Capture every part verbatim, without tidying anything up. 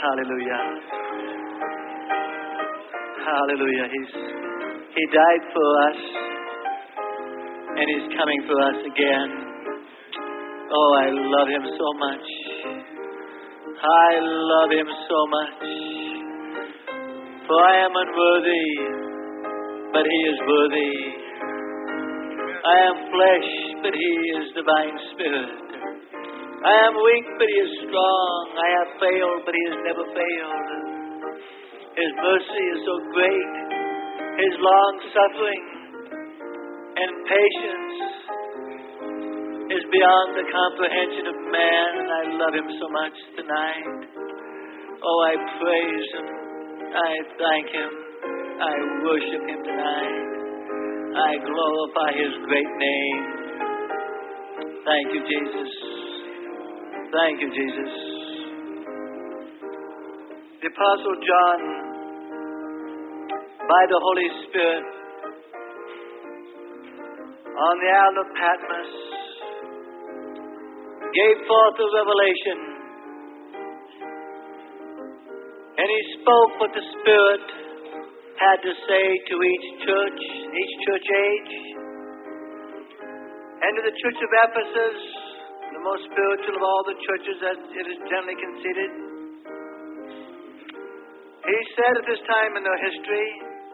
hallelujah. Hallelujah. He's, he died for us, and He's coming for us again. Oh, I love Him so much. I love Him so much. For I am unworthy, but He is worthy. I am flesh, but He is divine spirit. I am weak, but He is strong. I have failed, but He has never failed. His mercy is so great. His long suffering and patience is beyond the comprehension of man, and I love Him so much tonight. Oh, I praise Him. I thank Him. I worship Him tonight. I glorify His great name. Thank you, Jesus. Thank you, Jesus. The Apostle John, by the Holy Spirit, on the island of Patmos, gave forth a revelation, and he spoke what the Spirit had to say to each church, each church age. And to the church of Ephesus, the most spiritual of all the churches as it is generally conceded, he said at this time in their history,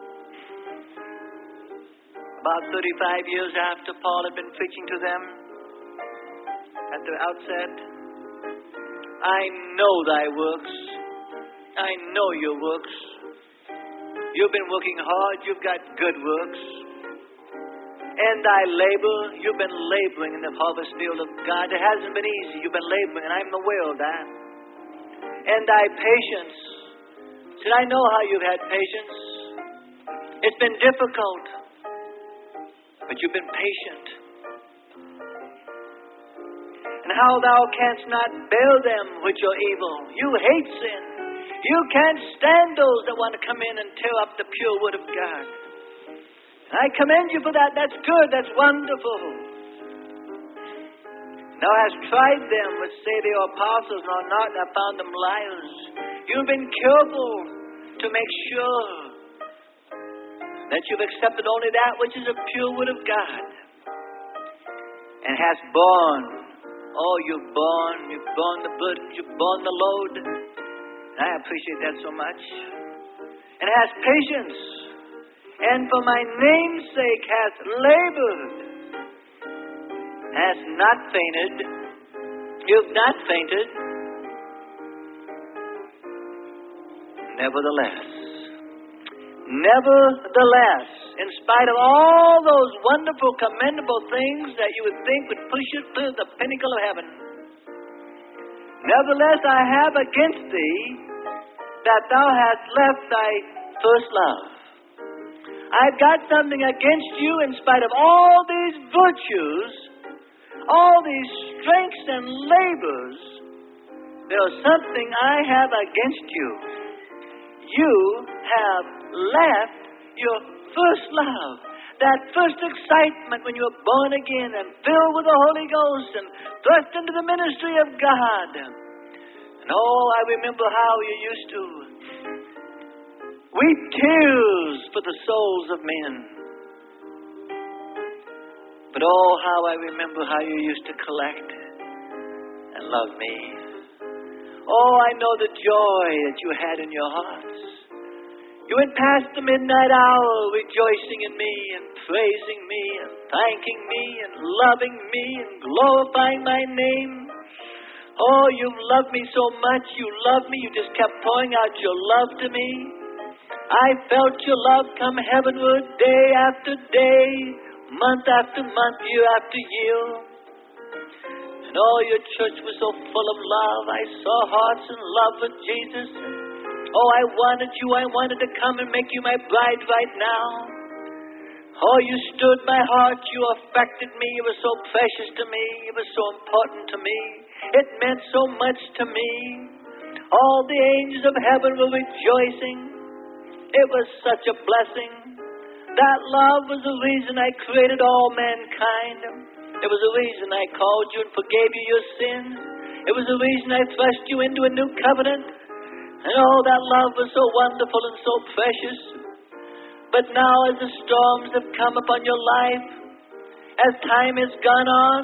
about thirty-five years after Paul had been preaching to them, at the outset, I know thy works. I know your works. You've been working hard. You've got good works. And thy labor, you've been laboring in the harvest field of God. It hasn't been easy. You've been laboring, and I'm aware of that. And thy patience. Said, I know how you've had patience. It's been difficult, but you've been patient. And how thou canst not bear them which are evil. You hate sin. You can't stand those that want to come in and tear up the pure word of God. I commend you for that. That's good. That's wonderful. Thou hast tried them which say they are apostles and are not, and have found them liars. You've been careful to make sure that you've accepted only that which is a pure word of God. And hast borne. Oh, you've borne. You've borne the burden. You've borne the load. And I appreciate that so much. And hast patience. And for my name's sake hast labored. Hast not fainted. You've not fainted. Nevertheless. Nevertheless, in spite of all those wonderful, commendable things that you would think would push you to the pinnacle of heaven, nevertheless I have against thee that thou hast left thy first love. I've got something against you in spite of all these virtues, all these strengths and labors. There's something I have against you. You have left your first love. That first excitement when you were born again and filled with the Holy Ghost and thrust into the ministry of God. And oh, I remember how you used to weep tears for the souls of men. But oh, how I remember how you used to collect and love me. Oh, I know the joy that you had in your hearts. You went past the midnight hour rejoicing in me and praising me and thanking me and loving me and glorifying my name. Oh, you've loved me so much. You loved me. You just kept pouring out your love to me. I felt your love come heavenward day after day, month after month, year after year. And oh, your church was so full of love. I saw hearts in love with Jesus. Oh, I wanted you. I wanted to come and make you my bride right now. Oh, you stirred my heart. You affected me. You were so precious to me. You were so important to me. It meant so much to me. All the angels of heaven were rejoicing. It was such a blessing. That love was the reason I created all mankind. It was the reason I called you and forgave you your sins. It was the reason I thrust you into a new covenant. And oh, that love was so wonderful and so precious. But now as the storms have come upon your life, as time has gone on,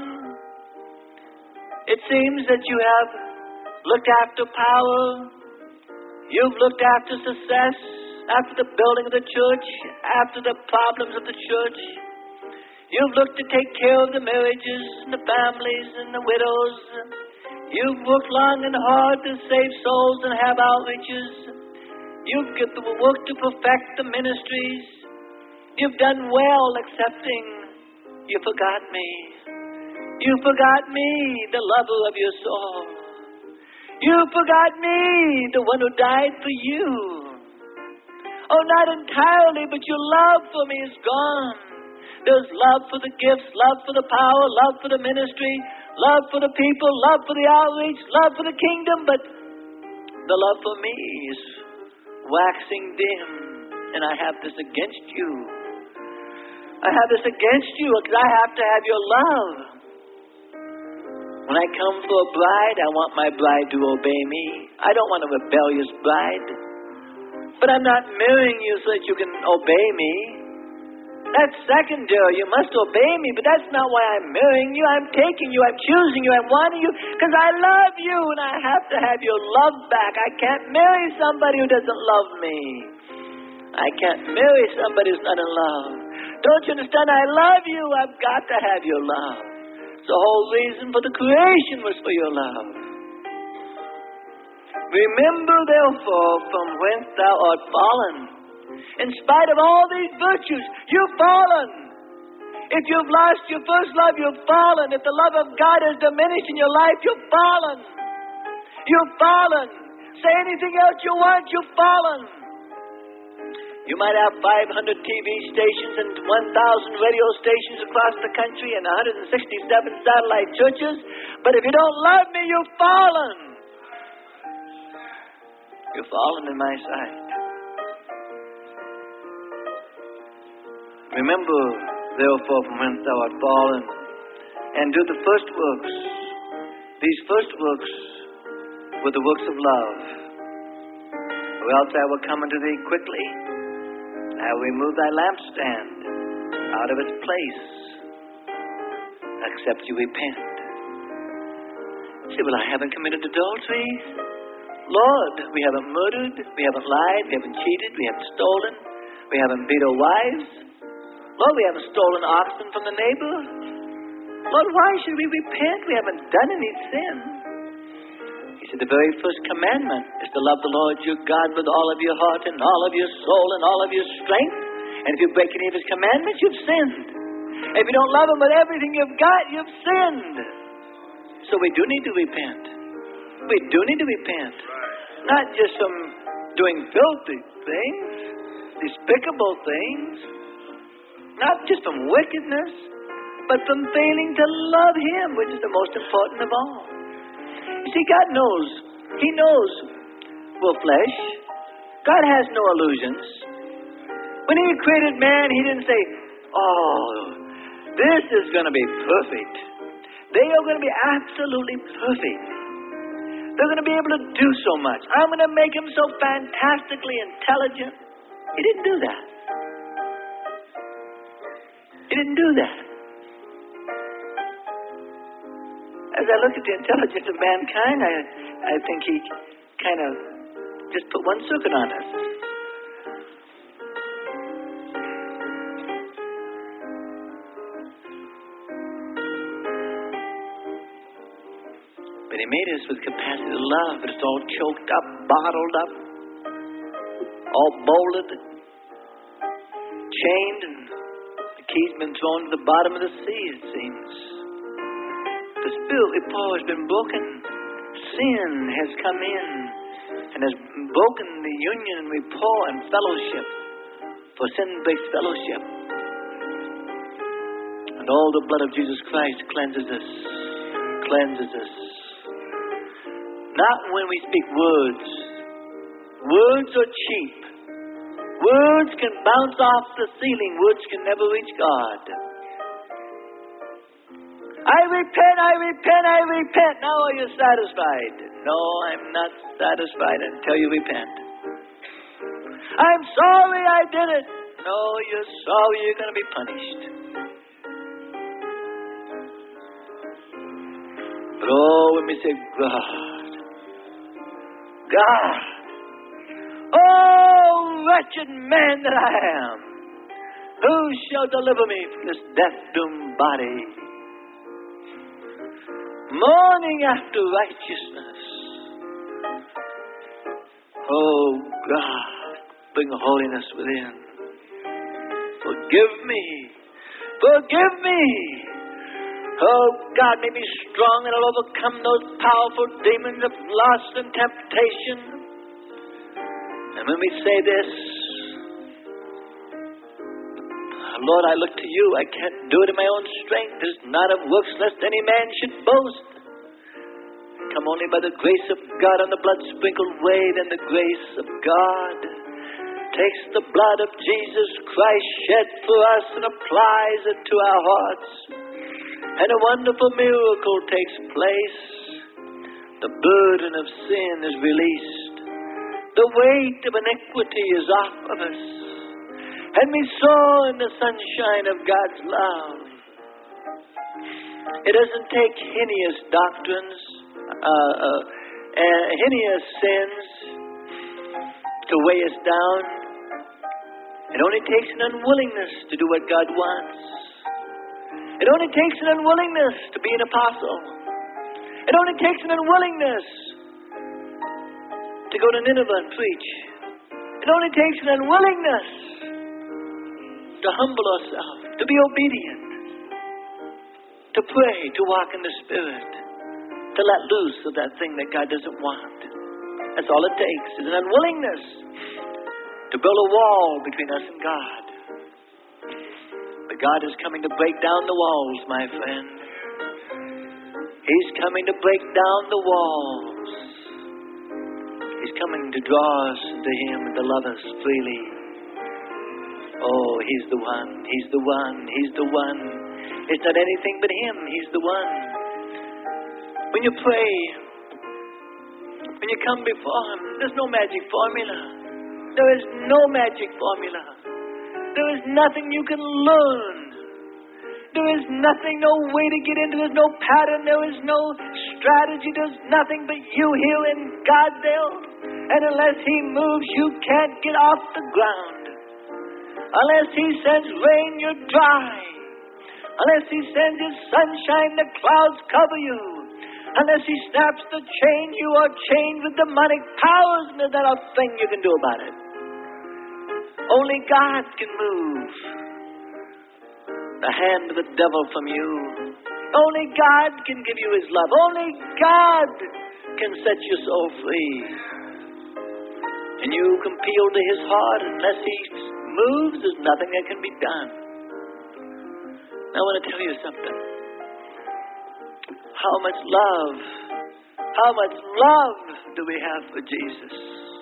it seems that you have looked after power, you've looked after success, after the building of the church, after the problems of the church. You've looked to take care of the marriages and the families and the widows. You've worked long and hard to save souls and have outreaches. You've worked to perfect the ministries. You've done well, excepting you forgot me. You forgot me, the lover of your soul. You forgot me, the one who died for you. Oh, not entirely, but your love for me is gone. There's love for the gifts, love for the power, love for the ministry, love for the people, love for the outreach, love for the kingdom, but the love for me is waxing dim, and I have this against you. I have this against you because I have to have your love. When I come for a bride, I want my bride to obey me. I don't want a rebellious bride. But I'm not marrying you so that you can obey me. That's secondary. You must obey me, but that's not why I'm marrying you. I'm taking you, I'm choosing you, I'm wanting you because I love you and I have to have your love back. I can't marry somebody who doesn't love me. I can't marry somebody who's not in love. Don't you understand? I love you. I've got to have your love. The whole reason for the creation was for your love. Remember, therefore, from whence thou art fallen. In spite of all these virtues, you've fallen. If you've lost your first love, you've fallen. If the love of God has diminished in your life, you've fallen. You've fallen. Say anything else you want, you've fallen. You might have five hundred T V stations and one thousand radio stations across the country and one hundred sixty-seven satellite churches, but if you don't love me, you've fallen. You've fallen in my sight. Remember, therefore, from whence thou art fallen, and do the first works. These first works were the works of love. Or else I will come unto thee quickly. I will remove thy lampstand out of its place, except you repent. You say, well, I haven't committed adultery. Lord, we haven't murdered, we haven't lied, we haven't cheated, we haven't stolen, we haven't beat our wives. Lord, we haven't stolen oxen from the neighbor. Lord, why should we repent? We haven't done any sin. He said, the very first commandment is to love the Lord your God with all of your heart and all of your soul and all of your strength. And if you break any of his commandments, you've sinned. If you don't love him with everything you've got, you've sinned. So we do need to repent. We do need to repent. Not just from doing filthy things, despicable things, not just from wickedness, but from failing to love him, which is the most important of all. You see, God knows. He knows we're flesh. God has no illusions. When he created man, he didn't say, oh, this is going to be perfect. They are going to be absolutely perfect. They're going to be able to do so much. I'm going to make him so fantastically intelligent. He didn't do that. He didn't do that. As I look at the intelligence of mankind, I, I think he kind of just put one circuit on us. But he made us with capacity to love, but it's all choked up, bottled up, all bolted, chained, and the key's been thrown to the bottom of the sea, it seems. The spirit we pour has been broken. Sin has come in and has broken the union and rapport and fellowship. For sin breaks fellowship. And all the blood of Jesus Christ cleanses us, cleanses us. Not when we speak words. Words are cheap. Words can bounce off the ceiling. Words can never reach God. I repent, I repent, I repent. Now are you satisfied? No, I'm not satisfied until you repent. I'm sorry I did it. No, you're sorry you're going to be punished. But oh, when we say, God, God, oh, wretched man that I am, who shall deliver me from this death-doomed body? Mourning after righteousness. Oh, God, bring holiness within. Forgive me. Forgive me. Oh, God, make me strong and I'll overcome those powerful demons of lust and temptation. And when we say this, Lord, I look to you. I can't do it in my own strength. It is not of works lest any man should boast. Come only by the grace of God on the blood-sprinkled way, then the grace of God takes the blood of Jesus Christ shed for us and applies it to our hearts. And a wonderful miracle takes place. The burden of sin is released. The weight of iniquity is off of us. And we soar in the sunshine of God's love. It doesn't take heinous doctrines, uh, uh, uh, heinous sins to weigh us down. It only takes an unwillingness to do what God wants. It only takes an unwillingness to be an apostle. It only takes an unwillingness to go to Nineveh and preach. It only takes an unwillingness to humble ourselves, to be obedient, to pray, to walk in the Spirit, to let loose of that thing that God doesn't want. That's all it takes, is an unwillingness to build a wall between us and God. But God is coming to break down the walls, my friend. He's coming to break down the walls. He's coming to draw us to Him and to love us freely. Oh, He's the one. He's the one. He's the one. It's not anything but Him. He's the one. When you pray, when you come before Him, there's no magic formula. There is no magic formula. There is nothing you can learn. There is nothing, no way to get into. There's no pattern. There is no strategy. There's nothing but you here in Goddale. And unless He moves, you can't get off the ground. Unless He sends rain, you're dry. Unless He sends His sunshine, the clouds cover you. Unless He snaps the chain, you are chained with demonic powers, and there's not a thing you can do about it. Only God can move the hand of the devil from you. Only God can give you His love. Only God can set your soul free. And you can appeal to His heart. Unless He moves, there's nothing that can be done. I want to tell you something. How much love, how much love do we have for Jesus?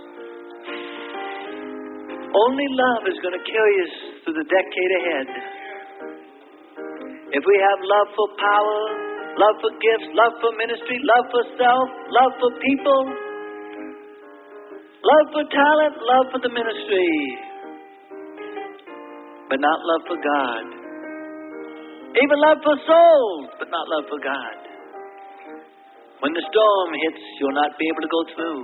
Only love is going to carry us through the decade ahead. If we have love for power, love for gifts, love for ministry, love for self, love for people, love for talent, love for the ministry, but not love for God. Even love for souls, but not love for God. When the storm hits, you'll not be able to go through.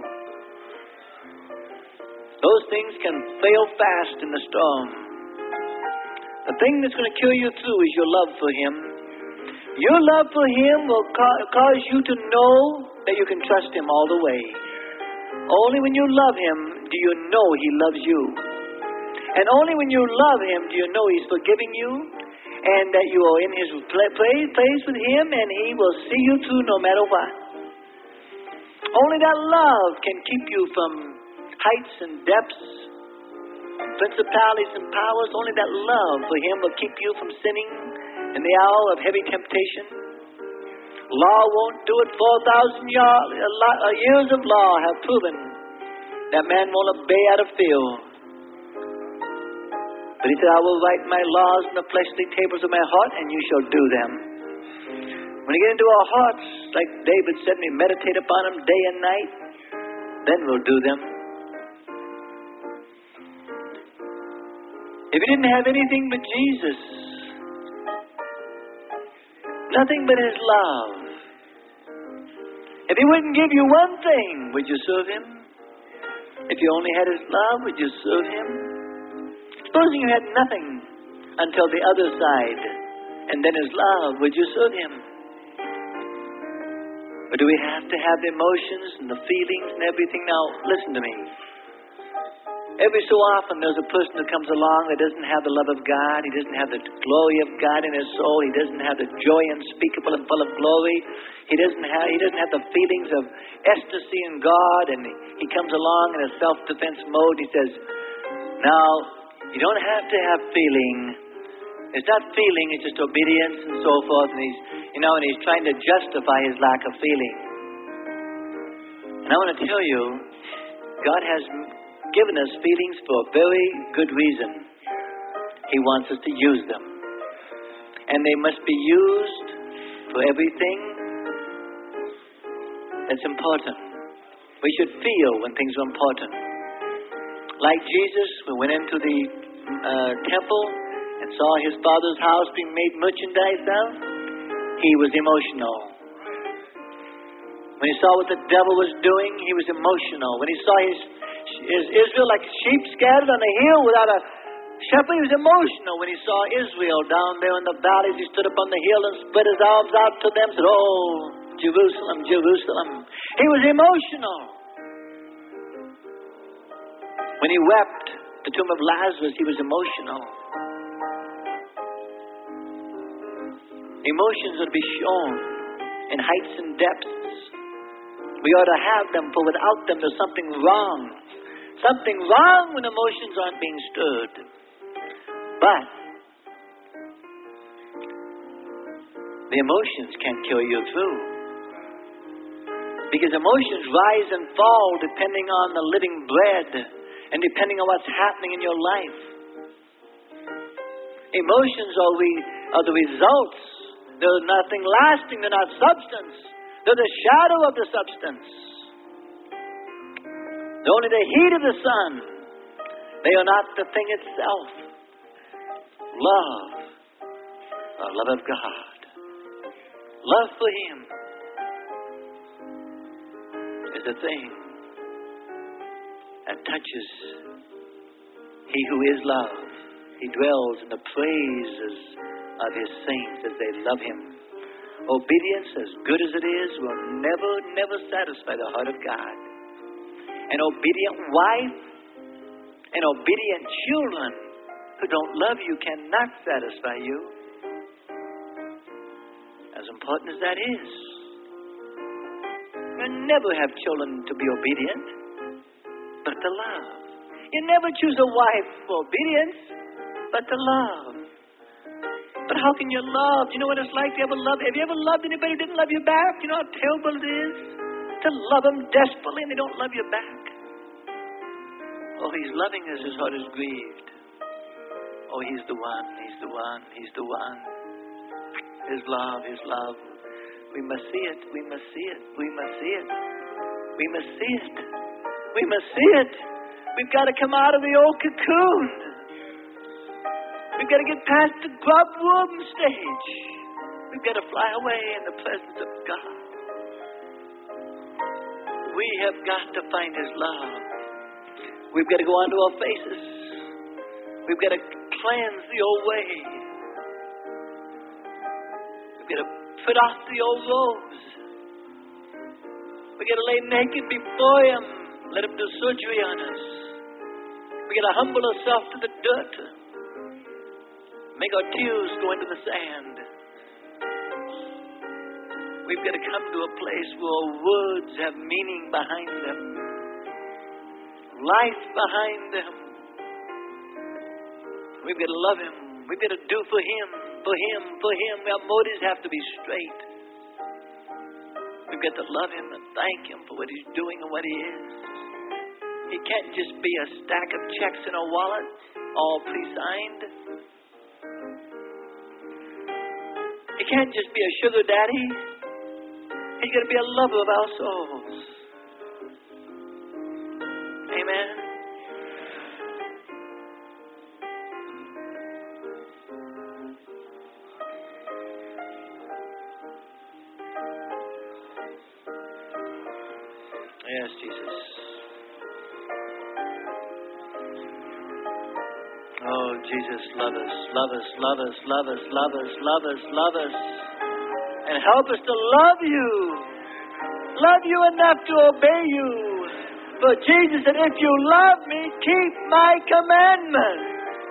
Those things can fail fast in the storm. The thing that's going to carry you through is your love for Him. Your love for Him will ca- cause you to know that you can trust Him all the way. Only when you love Him do you know He loves you. And only when you love Him do you know He's forgiving you, and that you are in His place with Him, and He will see you through no matter what. Only that love can keep you from heights and depths, principalities and powers. Only that love for Him will keep you from sinning in the hour of heavy temptation. Law won't do it. four thousand years of law have proven that man won't obey out of fear. But He said, I will write my laws on the fleshly tables of my heart, and you shall do them. When we get into our hearts, like David said, we meditate upon them day and night, then we'll do them. If you didn't have anything but Jesus, nothing but His love, if He wouldn't give you one thing, would you serve Him? If you only had His love, would you serve Him? Supposing you had nothing until the other side, and then His love, would you serve Him? Or do we have to have the emotions and the feelings and everything? Now, listen to me. Every so often there's a person who comes along that doesn't have the love of God. He doesn't have the glory of God in his soul. He doesn't have the joy unspeakable and full of glory. He doesn't have, he doesn't have the feelings of ecstasy in God. And he comes along in a self-defense mode. He says, now, you don't have to have feeling. It's not feeling, it's just obedience and so forth. And he's, you know, and he's trying to justify his lack of feeling. And I want to tell you, God has given us feelings for a very good reason. He wants us to use them. And they must be used for everything that's important. We should feel when things are important. Like Jesus, we went into the uh, temple and saw his Father's house being made merchandise of. He was emotional. When he saw what the devil was doing, he was emotional. When he saw his Is Israel like sheep scattered on a hill without a shepherd? He was emotional. When he saw Israel down there in the valleys, he stood up on the hill and spread his arms out to them and said, oh, Jerusalem, Jerusalem. He was emotional. When he wept at the tomb of Lazarus, he was emotional. Emotions are to be shown in heights and depths. We ought to have them, for without them there's something wrong. Something wrong when emotions aren't being stirred. But the emotions can't carry you through. Because emotions rise and fall depending on the living bread and depending on what's happening in your life. Emotions are, we, are the results. They're nothing lasting. They're not substance. They're the shadow of the substance. They're only the heat of the sun. They are not the thing itself. Love, the love of God, love for Him is the thing that touches He who is love. He dwells in the praises of His saints as they love Him. Obedience, as good as it is, will never, never satisfy the heart of God. An obedient wife and obedient children who don't love you cannot satisfy you. As important as that is, you never have children to be obedient, but to love. You never choose a wife for obedience, but to love. But how can you love? Do you know what it's like to ever love? Have you ever loved anybody who didn't love you back? You know how terrible it is to love them desperately and they don't love you back. Oh, he's loving us, his heart is grieved. Oh, he's the one, he's the one, he's the one. His love, his love. We must see it, we must see it, we must see it. We must see it. We must see it. We've got to come out of the old cocoon. We've got to get past the grub worm stage. We've got to fly away in the presence of God. We have got to find His love. We've got to go onto our faces. We've got to cleanse the old way. We've got to put off the old robes. We've got to lay naked before Him. Let Him do surgery on us. We've got to humble ourselves to the dirt. Make our tears go into the sand. We've got to come to a place where our words have meaning behind them. Life behind them. We've got to love Him. We've got to do for Him, for Him, for Him. Our motives have to be straight. We've got to love Him and thank Him for what He's doing and what He is. He can't just be a stack of checks in a wallet, all pre-signed. He can't just be a sugar daddy. He's going to be a lover of our souls. Amen. Yes, Jesus. Oh, Jesus, love us, love us, love us, love us, love us, love us, love us. And help us to love you. Love you enough to obey you. For Jesus said, if you love me, keep my commandments.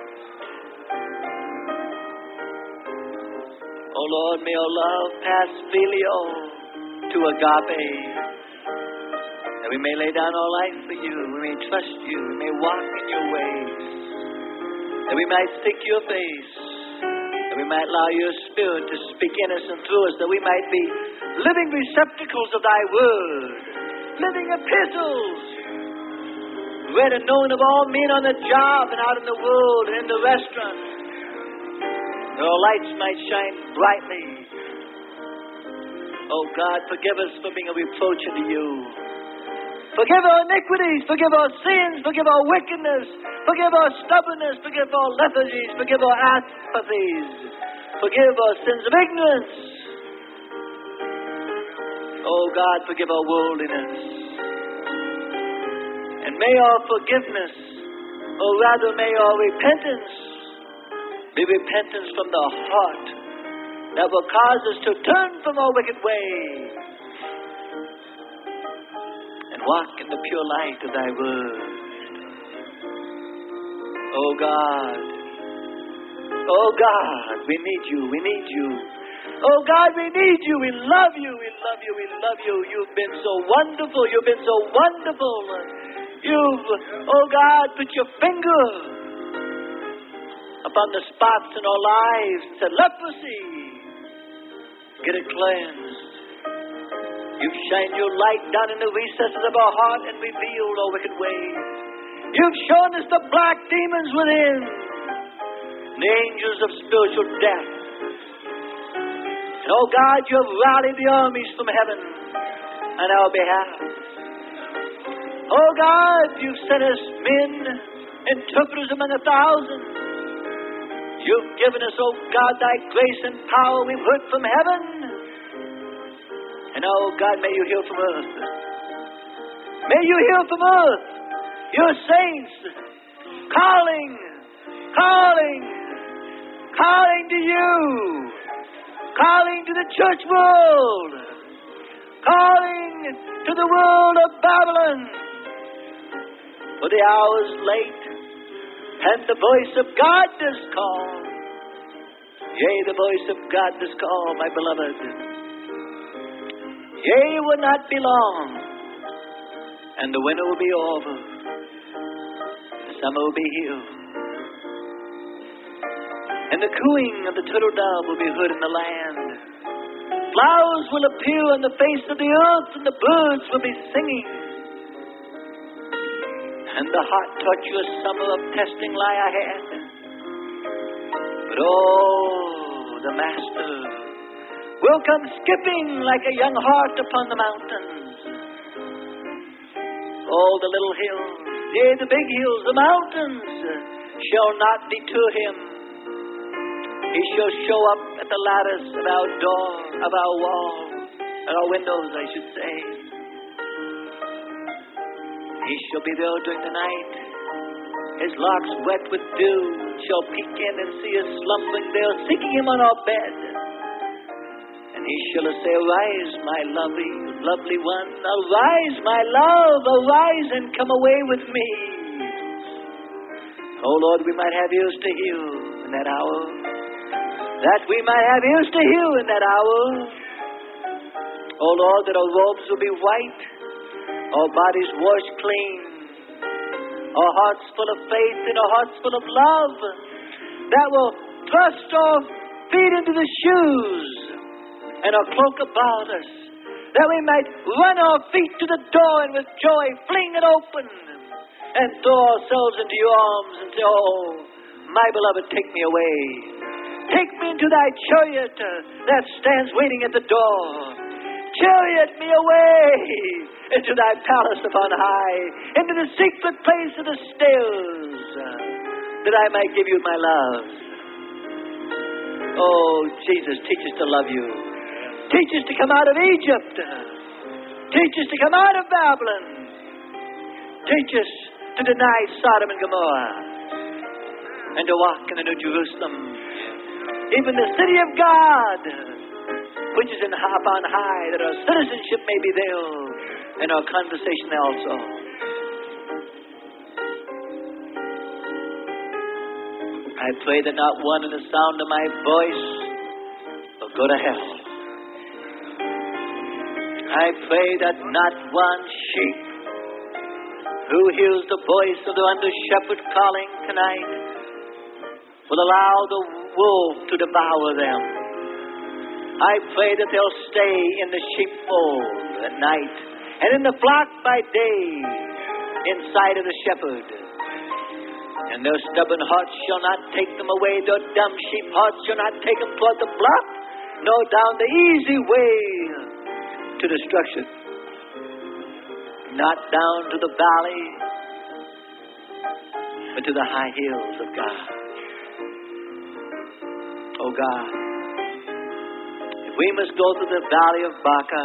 Oh Lord, may your love pass filio to agape. That we may lay down our life for you. We may trust you. We may walk in your ways. That we might seek your face. That we might allow your Spirit to speak in us and through us. That we might be living receptacles of thy word. Living epistles. Read and known of all men on the job and out in the world and in the restaurant. That our lights might shine brightly. Oh God, forgive us for being a reproach unto you. Forgive our iniquities, forgive our sins, forgive our wickedness, forgive our stubbornness, forgive our lethargies, forgive our apathies, forgive our sins of ignorance. Oh God, forgive our worldliness. And may our forgiveness, or rather may our repentance, be repentance from the heart that will cause us to turn from our wicked ways and walk in the pure light of thy word. Oh God, oh God, we need you, we need you. Oh God, we need you, we love you, we love you, we love you. You've been so wonderful, you've been so wonderful. You've, oh God, put your finger upon the spots in our lives and said, leprosy, get it cleansed. You've shined your light down in the recesses of our heart and revealed our wicked ways. You've shown us the black demons within, the angels of spiritual death. And oh God, you have rallied the armies from heaven on our behalf. Oh God, you've sent us men, interpreters among a thousand. You've given us, oh God, thy grace and power we've heard from heaven. And oh God, may you hear from earth. May you hear from earth. Your saints calling, calling, calling to you. Calling to the church world. Calling to the world of Babylon. For the hour is late, and the voice of God does call. Yea, the voice of God does call, my beloved. Yea, it will not be long, and the winter will be over. The summer will be here. And the cooing of the turtle dove will be heard in the land. Flowers will appear on the face of the earth, and the birds will be singing. And the hot, tortuous summer of testing lie ahead. But oh, the Master will come skipping like a young hart upon the mountains. All the little hills, yea, the big hills, the mountains shall not deter him. He shall show up at the lattice of our door, of our wall, at our windows, I should say. He shall be there during the night. His locks wet with dew shall peek in and see us slumbering there, seeking him on our bed. And he shall say, arise, my lovely, lovely one. Arise, my love, arise and come away with me. Oh Lord, we might have ears to hear in that hour. That we might have ears to hear in that hour. Oh Lord, that our robes will be white, our bodies washed clean, our hearts full of faith and our hearts full of love, that will thrust our feet into the shoes and our cloak about us, that we might run our feet to the door and with joy fling it open and throw ourselves into your arms and say, oh, my beloved, take me away. Take me into thy chariot uh, that stands waiting at the door. Chariot me away into thy palace upon high, into the secret place of the stairs, uh, that I might give you my love. Oh, Jesus, teach us to love you. Teach us to come out of Egypt. Teach us to come out of Babylon. Teach us to deny Sodom and Gomorrah and to walk in the New Jerusalem, even the city of God, which is in upon high, that our citizenship may be there and our conversation also. I pray that not one in the sound of my voice will go to hell. I pray that not one sheep who hears the voice of the under shepherd calling tonight will allow the wolf to devour them. I pray that they'll stay in the sheepfold at night and in the flock by day inside of the shepherd. And their stubborn hearts shall not take them away. Their dumb sheep hearts shall not take them toward the bluff, nor down the easy way to destruction. Not down to the valley, but to the high hills of God. Oh God, if we must go through the valley of Baca,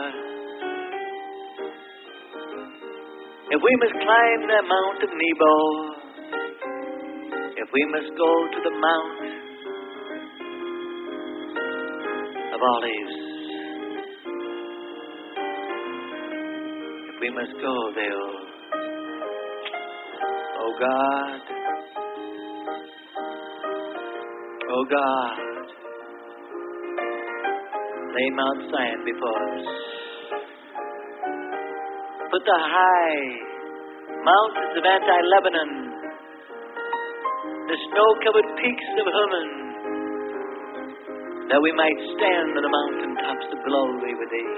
if we must climb the Mount of Nebo, if we must go to the Mount of Olives, if we must go there, oh God, oh God, lay Mount Zion before us. Put the high mountains of Anti-Lebanon, the snow-covered peaks of Hermon, that we might stand on the mountaintops of glory with thee.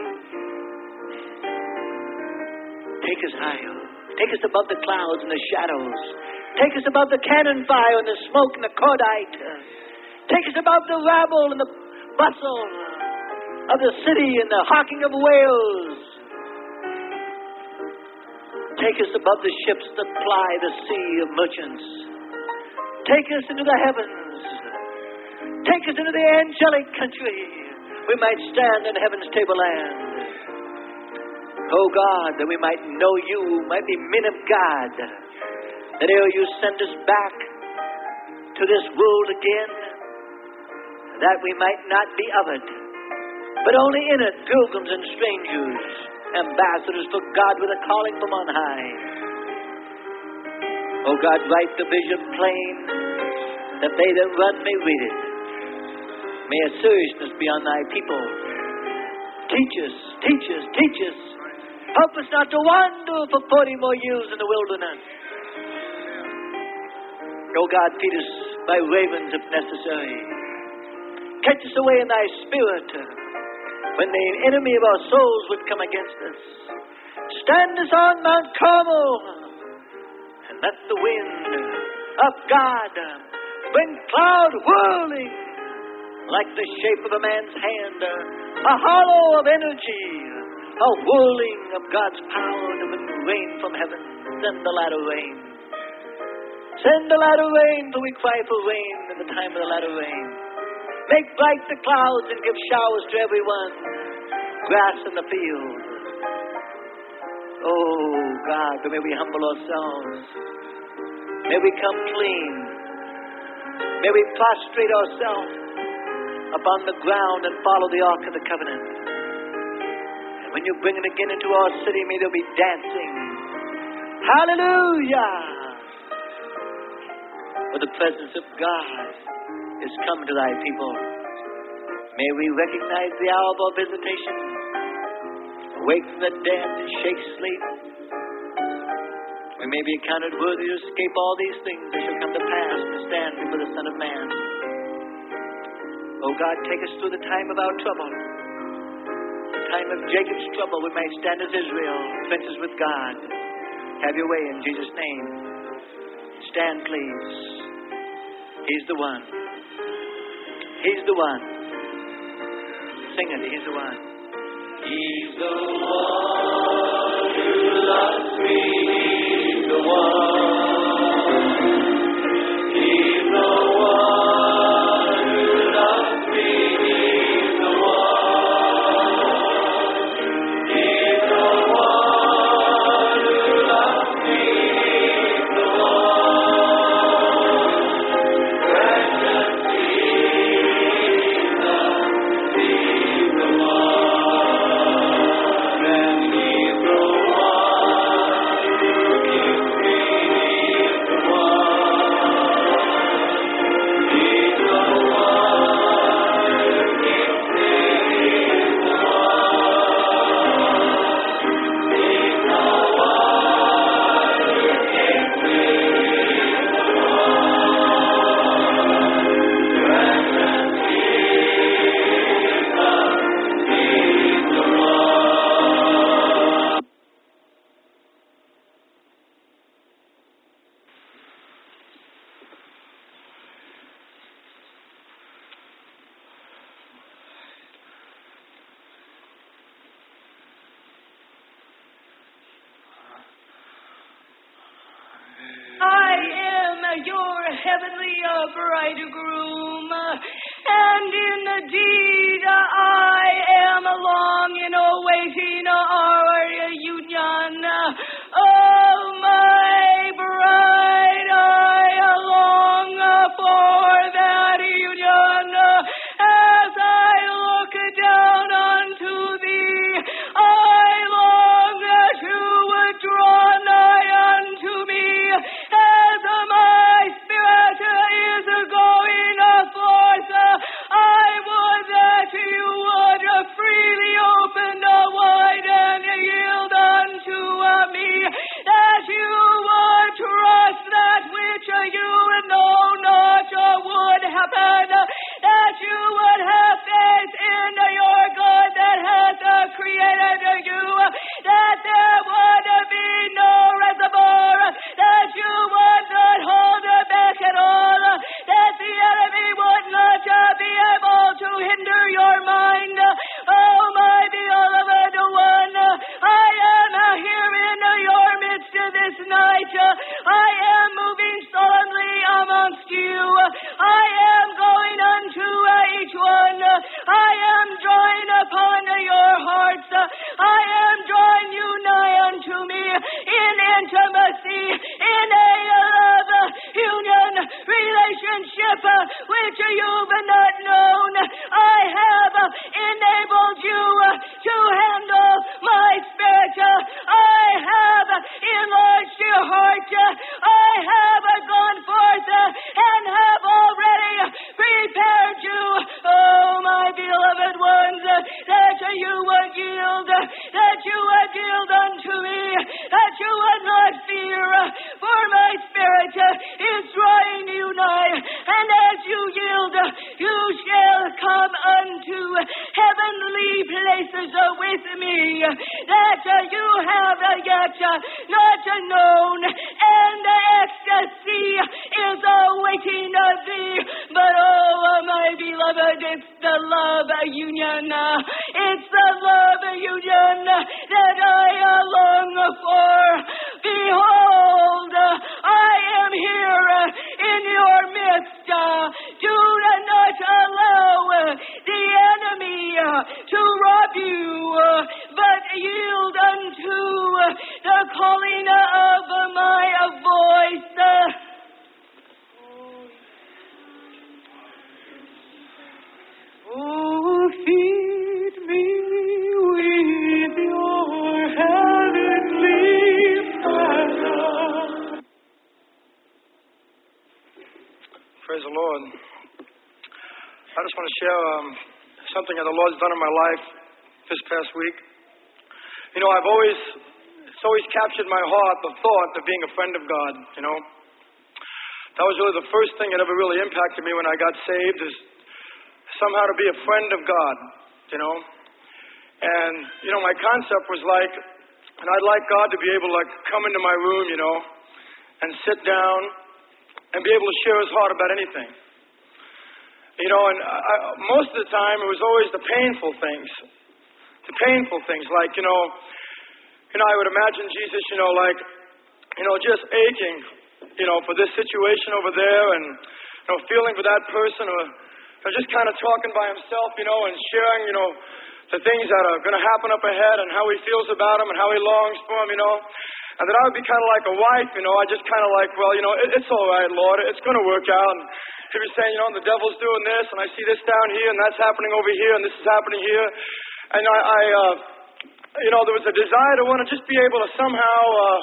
Take us higher. Take us above the clouds and the shadows. Take us above the cannon fire and the smoke and the cordite. Take us above the rabble and the bustle of the city and the hawking of whales. Take us above the ships that ply the sea of merchants. Take us into the heavens. Take us into the angelic country. We might stand in heaven's tableland. Oh God, that we might know you, might be men of God. That ere you send us back to this world again, that we might not be of it, but only in it, pilgrims and strangers, ambassadors for God with a calling from on high. Oh God, write the vision plain, that they that run may read it. May a seriousness be on thy people. Teach us, teach us, teach us. Help us not to wander for forty more years in the wilderness. Oh God, feed us by ravens if necessary. Catch us away in thy spirit when the enemy of our souls would come against us. Stand us on Mount Carmel and let the wind of God bring cloud whirling like the shape of a man's hand, a hollow of energy, a whirling of God's power to bring rain from heaven. Send the latter rain. Send the latter rain, for we cry for rain in the time of the latter rain. Make bright the clouds and give showers to everyone. Grass in the field. Oh God, may we humble ourselves. May we come clean. May we prostrate ourselves upon the ground and follow the Ark of the Covenant. And when you bring it again into our city, may there be dancing. Hallelujah! For the presence of God is come to thy people. May we recognize the hour of our visitation. Awake from the dead and shake sleep. We may be accounted worthy to escape all these things that shall come to pass and stand before the Son of Man. Oh God, take us through the time of our trouble. The time of Jacob's trouble, we may stand as Israel, princes with God. Have your way in Jesus' name. Stand, please. He's the one. He's the one. Sing it. He's the one. He's the one who loves me. He's the one. He's the one who loves me. He's the one. He's the one who loves me. He's the one. Precious Jesus, He's the one. And He's the one who keeps me. He's the one. He's the one who keeps me. He's the one. He's the one who keeps me. He's the one. Precious Jesus, He's the one. I am your heavenly uh, bridegroom, uh, and indeed uh, I am longing, awaiting our union. Uh, Oh, my bride, I long uh, for that union. Uh, As I look down unto thee, I long that you would draw nigh unto me. As my spirit is going forth, I would that you would freely open wide and yield unto me, that you would trust that which you know not would happen, that you would have faith in your God that has created you, that there would be no reservoir, that you would not hold back at all, that the enemy would not be able to hinder your mind. Oh, my beloved one, I am here in your midst this night. I am moving solemnly amongst you. I am going unto each one. I am drawing upon your hearts. I am drawing you nigh unto me in intimacy, in a love union relationship which you've not known. I have enabled you to handle my spirit. I have enlarged your heart. I have gone forth and have already prepared you, oh, my beloved ones, that you would yield, that you would yield unto me, that you would not fear, for my spirit is drawing you nigh, and as you yield, you shall come unto heavenly places with me, that you have yet not known, and ecstasy is awaiting thee. But oh, my beloved, it's the love union. It's the love union that I long for. Behold, I am here in your midst. Do not allow the enemy to rob you, but yield unto the calling of my voice. Oh, feed me with your heavenly presence. Praise the Lord. I just want to share um, something that the Lord's done in my life this past week. You know, I've always, it's always captured my heart, the thought of being a friend of God, you know. That was really the first thing that ever really impacted me when I got saved, is somehow to be a friend of God, you know. And, you know, my concept was like, and I'd like God to be able to like come into my room, you know, and sit down and be able to share his heart about anything. You know, and I, most of the time it was always the painful things. The painful things, like, you know, you know, I would imagine Jesus, you know, like, you know, just aching, you know, for this situation over there, and, you know, feeling for that person, or, or just kind of talking by himself, you know, and sharing, you know, the things that are going to happen up ahead, and how he feels about them, and how he longs for them, you know. And then I would be kind of like a wife, you know, I just kind of like, well, you know, it, it's all right, Lord, it's going to work out. And he'd be saying, you know, the devil's doing this, and I see this down here, and that's happening over here, and this is happening here. And I, I uh, you know, there was a desire to want to just be able to somehow, uh,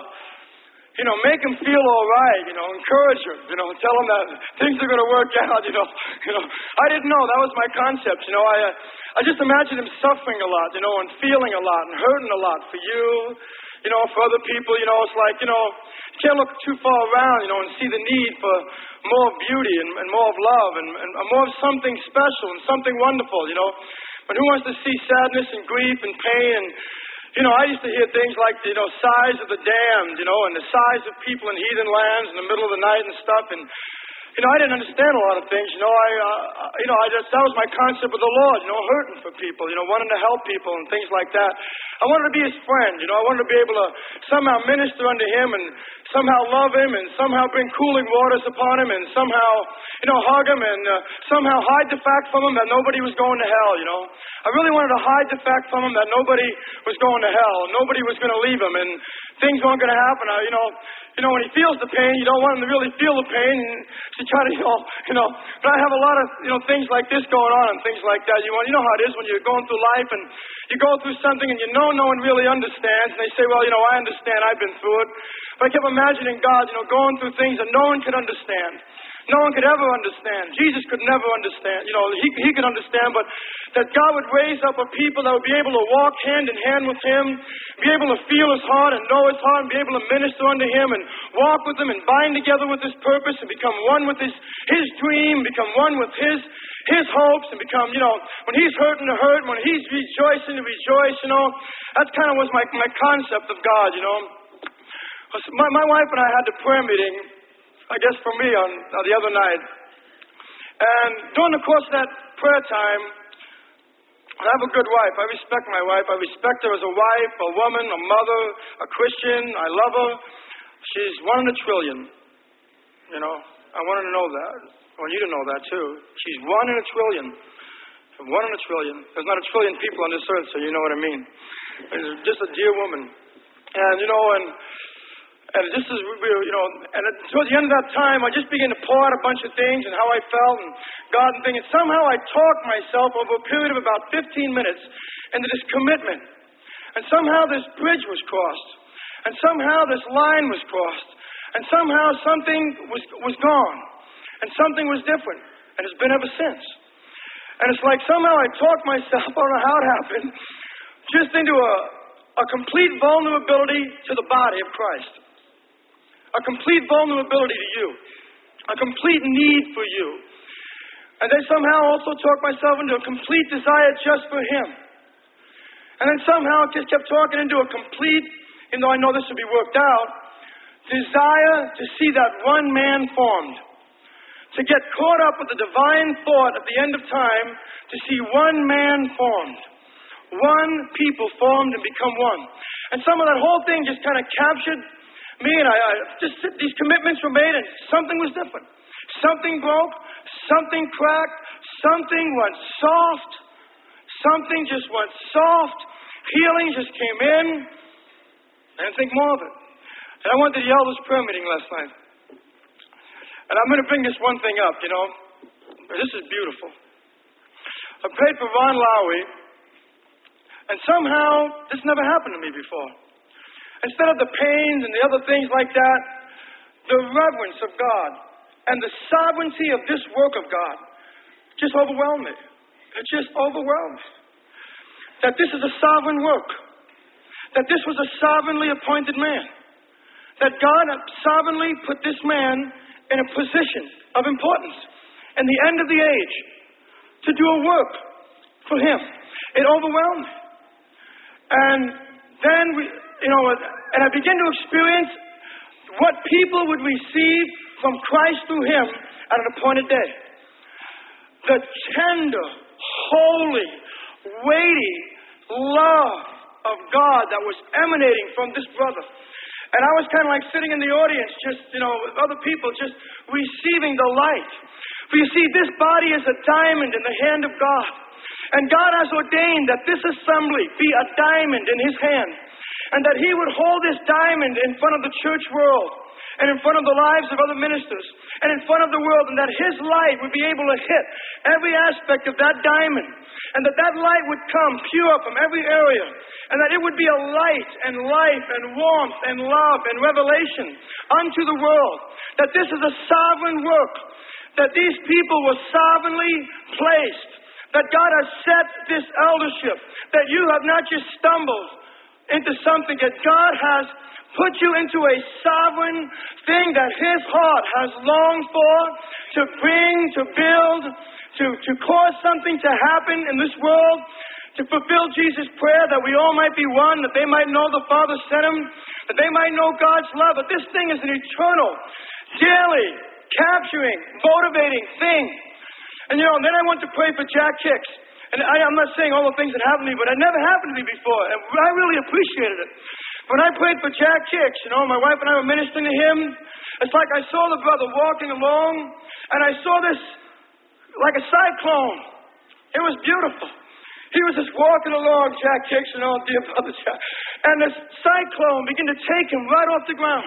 you know, make him feel all right, you know, encourage him, you know, tell him that things are going to work out, you know. You know, I didn't know. That was my concept, you know. I, uh, I just imagined him suffering a lot, you know, and feeling a lot, and hurting a lot for you, you know, for other people, you know. It's like, you know, you can't look too far around, you know, and see the need for more beauty and, and more of love and, and more of something special and something wonderful, you know. But who wants to see sadness and grief and pain? And, you know, I used to hear things like, you know, sighs of the damned, you know, and the sighs of people in heathen lands in the middle of the night and stuff. And, you know, I didn't understand a lot of things. You know, I, uh, you know, I just, that was my concept of the Lord, you know, hurting for people, you know, wanting to help people and things like that. I wanted to be his friend, you know, I wanted to be able to somehow minister unto him and somehow love him and somehow bring cooling waters upon him and somehow, you know, hug him and uh, somehow hide the fact from him that nobody was going to hell, you know. I really wanted to hide the fact from him that nobody was going to hell, nobody was going to leave him, and things weren't going to happen. I, you know, you know, when he feels the pain, you don't want him to really feel the pain, and so you try to, you know, you know. But I have a lot of, you know, things like this going on and things like that. You want, you know how it is when you're going through life and you go through something and you know no one really understands, and they say, well, you know, I understand, I've been through it. But I kept imagining God, you know, going through things that no one could understand. No one could ever understand. Jesus could never understand. You know, he, he could understand, but that God would raise up a people that would be able to walk hand in hand with him, be able to feel his heart and know his heart, and be able to minister unto him and walk with him and bind together with his purpose and become one with his, his dream, become one with his his hopes, and become, you know, when he's hurting to hurt, when he's rejoicing to rejoice, you know. That kind of was my, my concept of God, you know. My, my wife and I had the prayer meeting, I guess for me, on, on the other night. And during the course of that prayer time, I have a good wife. I respect my wife. I respect her as a wife, a woman, a mother, a Christian. I love her. She's one in a trillion. You know, I want her to know that. I want you to know that too. She's one in a trillion. One in a trillion. There's not a trillion people on this earth, so you know what I mean. She's just a dear woman. And, you know, and... And this is, you know, and towards the end of that time, I just began to pour out a bunch of things and how I felt and God and things. And somehow I talked myself over a period of about fifteen minutes into this commitment. And somehow this bridge was crossed. And somehow this line was crossed. And somehow something was, was gone. And something was different. And it's been ever since. And it's like somehow I talked myself, I don't know how it happened, just into a, a complete vulnerability to the body of Christ. A complete vulnerability to you. A complete need for you. And then somehow also talk myself into a complete desire just for him. And then somehow I just kept talking into a complete, even though I know this will be worked out, desire to see that one man formed. To get caught up with the divine thought at the end of time, to see one man formed. One people formed and become one. And some of that whole thing just kind of captured me, and I, I just, these commitments were made, and something was different. Something broke, something cracked, something went soft, something just went soft, healing just came in. I didn't think more of it. And I went to the elders' prayer meeting last night. And I'm going to bring this one thing up, you know. This is beautiful. I prayed for Ron Lowry, and somehow this never happened to me before. Instead of the pains and the other things like that, the reverence of God and the sovereignty of this work of God just overwhelmed me. It just overwhelmed me. That this is a sovereign work. That this was a sovereignly appointed man. That God sovereignly put this man in a position of importance in the end of the age to do a work for him. It overwhelmed me. And then we... You know, and I began to experience what people would receive from Christ through him at an appointed day. the tender, holy, weighty love of God that was emanating from this brother. And I was kind of like sitting in the audience, just, you know, with other people, just receiving the light. For you see, this body is a diamond in the hand of God. And God has ordained that this assembly be a diamond in His hand. And that He would hold this diamond in front of the church world. And in front of the lives of other ministers. And in front of the world. And that His light would be able to hit every aspect of that diamond. And that that light would come pure from every area. And that it would be a light and life and warmth and love and revelation unto the world. That this is a sovereign work. That these people were sovereignly placed. That God has set this eldership. That you have not just stumbled into something. That God has put you into a sovereign thing that His heart has longed for. To bring, to build, to, to cause something to happen in this world. To fulfill Jesus' prayer that we all might be one. That they might know the Father sent Him. That they might know God's love. But this thing is an eternal, daily, capturing, motivating thing. And you know, and then I went to pray for Jack Hicks. And I, I'm not saying all the things that happened to me, but it never happened to me before. And I really appreciated it. When I prayed for Jack Hicks, you know, my wife and I were ministering to him. It's like I saw the brother walking along, and I saw this like a cyclone. It was beautiful. He was just walking along, Jack Hicks, you know, dear brother Jack. And this cyclone began to take him right off the ground.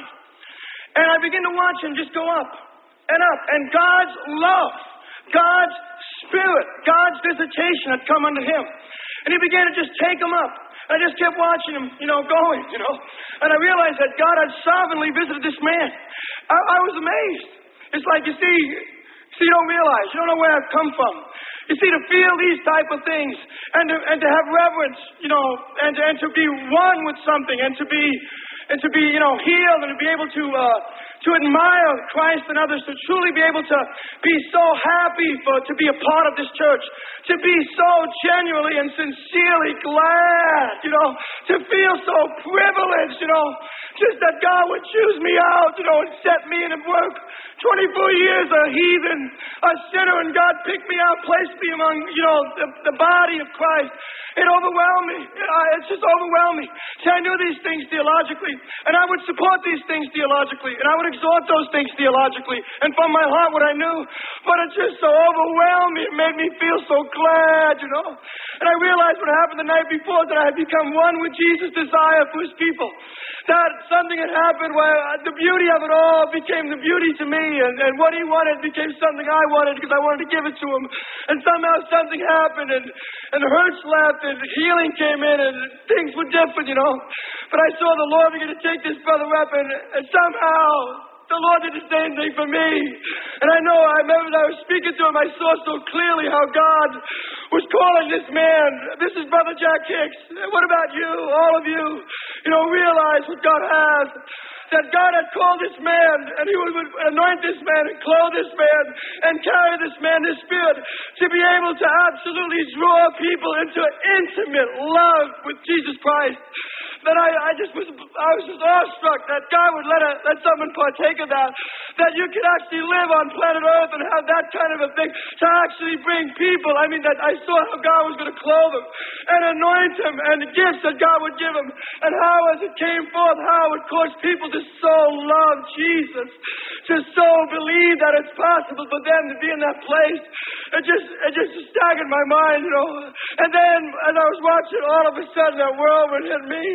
And I began to watch him just go up and up. And God's love, God's spirit, God's visitation had come unto him. And he began to just take him up. I just kept watching him, you know, going, you know. And I realized that God had sovereignly visited this man. I, I was amazed. It's like, you see, see, you don't realize. You don't know where I've come from. You see, to feel these type of things and to, and to have reverence, you know, and, and to be one with something and to be, and to be, you know, healed and to be able to, uh, to admire Christ and others, to truly be able to be so happy for, to be a part of this church, to be so genuinely and sincerely glad, you know, to feel so privileged, you know, just that God would choose me out, you know, and set me in and work twenty-four years a heathen, a sinner, and God picked me out, placed me among, you know, the, the body of Christ. It overwhelmed me. It, uh, it's just overwhelmed me. See, I knew these things theologically, and I would support these things theologically, and I would exhort those things theologically, and from my heart what I knew. But it just so overwhelmed me. It made me feel so glad, you know. And I realized what happened the night before, that I had become one with Jesus' desire for His people. That something had happened where the beauty of it all became the beauty to me, and, and what He wanted became something I wanted because I wanted to give it to Him. And somehow something happened, and, and the hurts left, and healing came in, and things were different, you know. But I saw the Lord begin to take this brother up, and, and somehow the Lord did the same thing for me. And I know, I remember when I was speaking to him, I saw so clearly how God was calling this man. This is Brother Jack Hicks. What about you, all of you? You know, realize what God has. That God had called this man, and He would, would anoint this man and clothe this man and carry this man, His Spirit, to be able to absolutely draw people into intimate love with Jesus Christ. That I, I just was, I was just awestruck that God would let a, let someone partake of that. That you could actually live on planet Earth and have that kind of a thing to actually bring people. I mean, that I saw how God was going to clothe them and anoint them, and the gifts that God would give them, and how as it came forth, how it would cause people to so love Jesus, to so believe that it's possible for them to be in that place. It just, it just staggered my mind, you know. And then as I was watching, all of a sudden that world would hit me.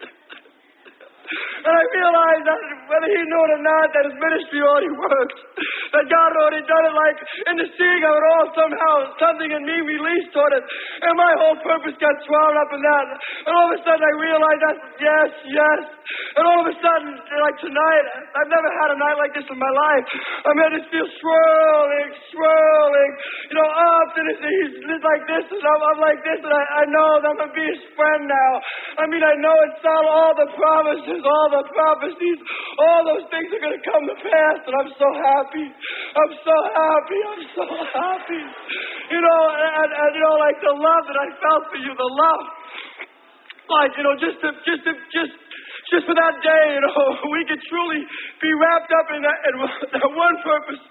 And I realized that whether he knew it or not, that his ministry already worked. That God had already done it, like in the seeing of it all, somehow something in me released toward it. And my whole purpose got swallowed up in that. And all of a sudden I realized that, yes, yes. And all of a sudden, like tonight, I've never had a night like this in my life. I mean, I just feel swirling, swirling, you know, up, and it's, he's like this, and I'm, I'm like this, and I, I know that I'm going to be his friend now. I mean, I know it's all, all the promises, all the prophecies, all those things are going to come to pass, and I'm so happy. I'm so happy. I'm so happy. You know, and, and you know, like the love that I felt for you, the love. Like, you know, just to, just to, just, just for that day, you know, we could truly be wrapped up in that, in that one purpose,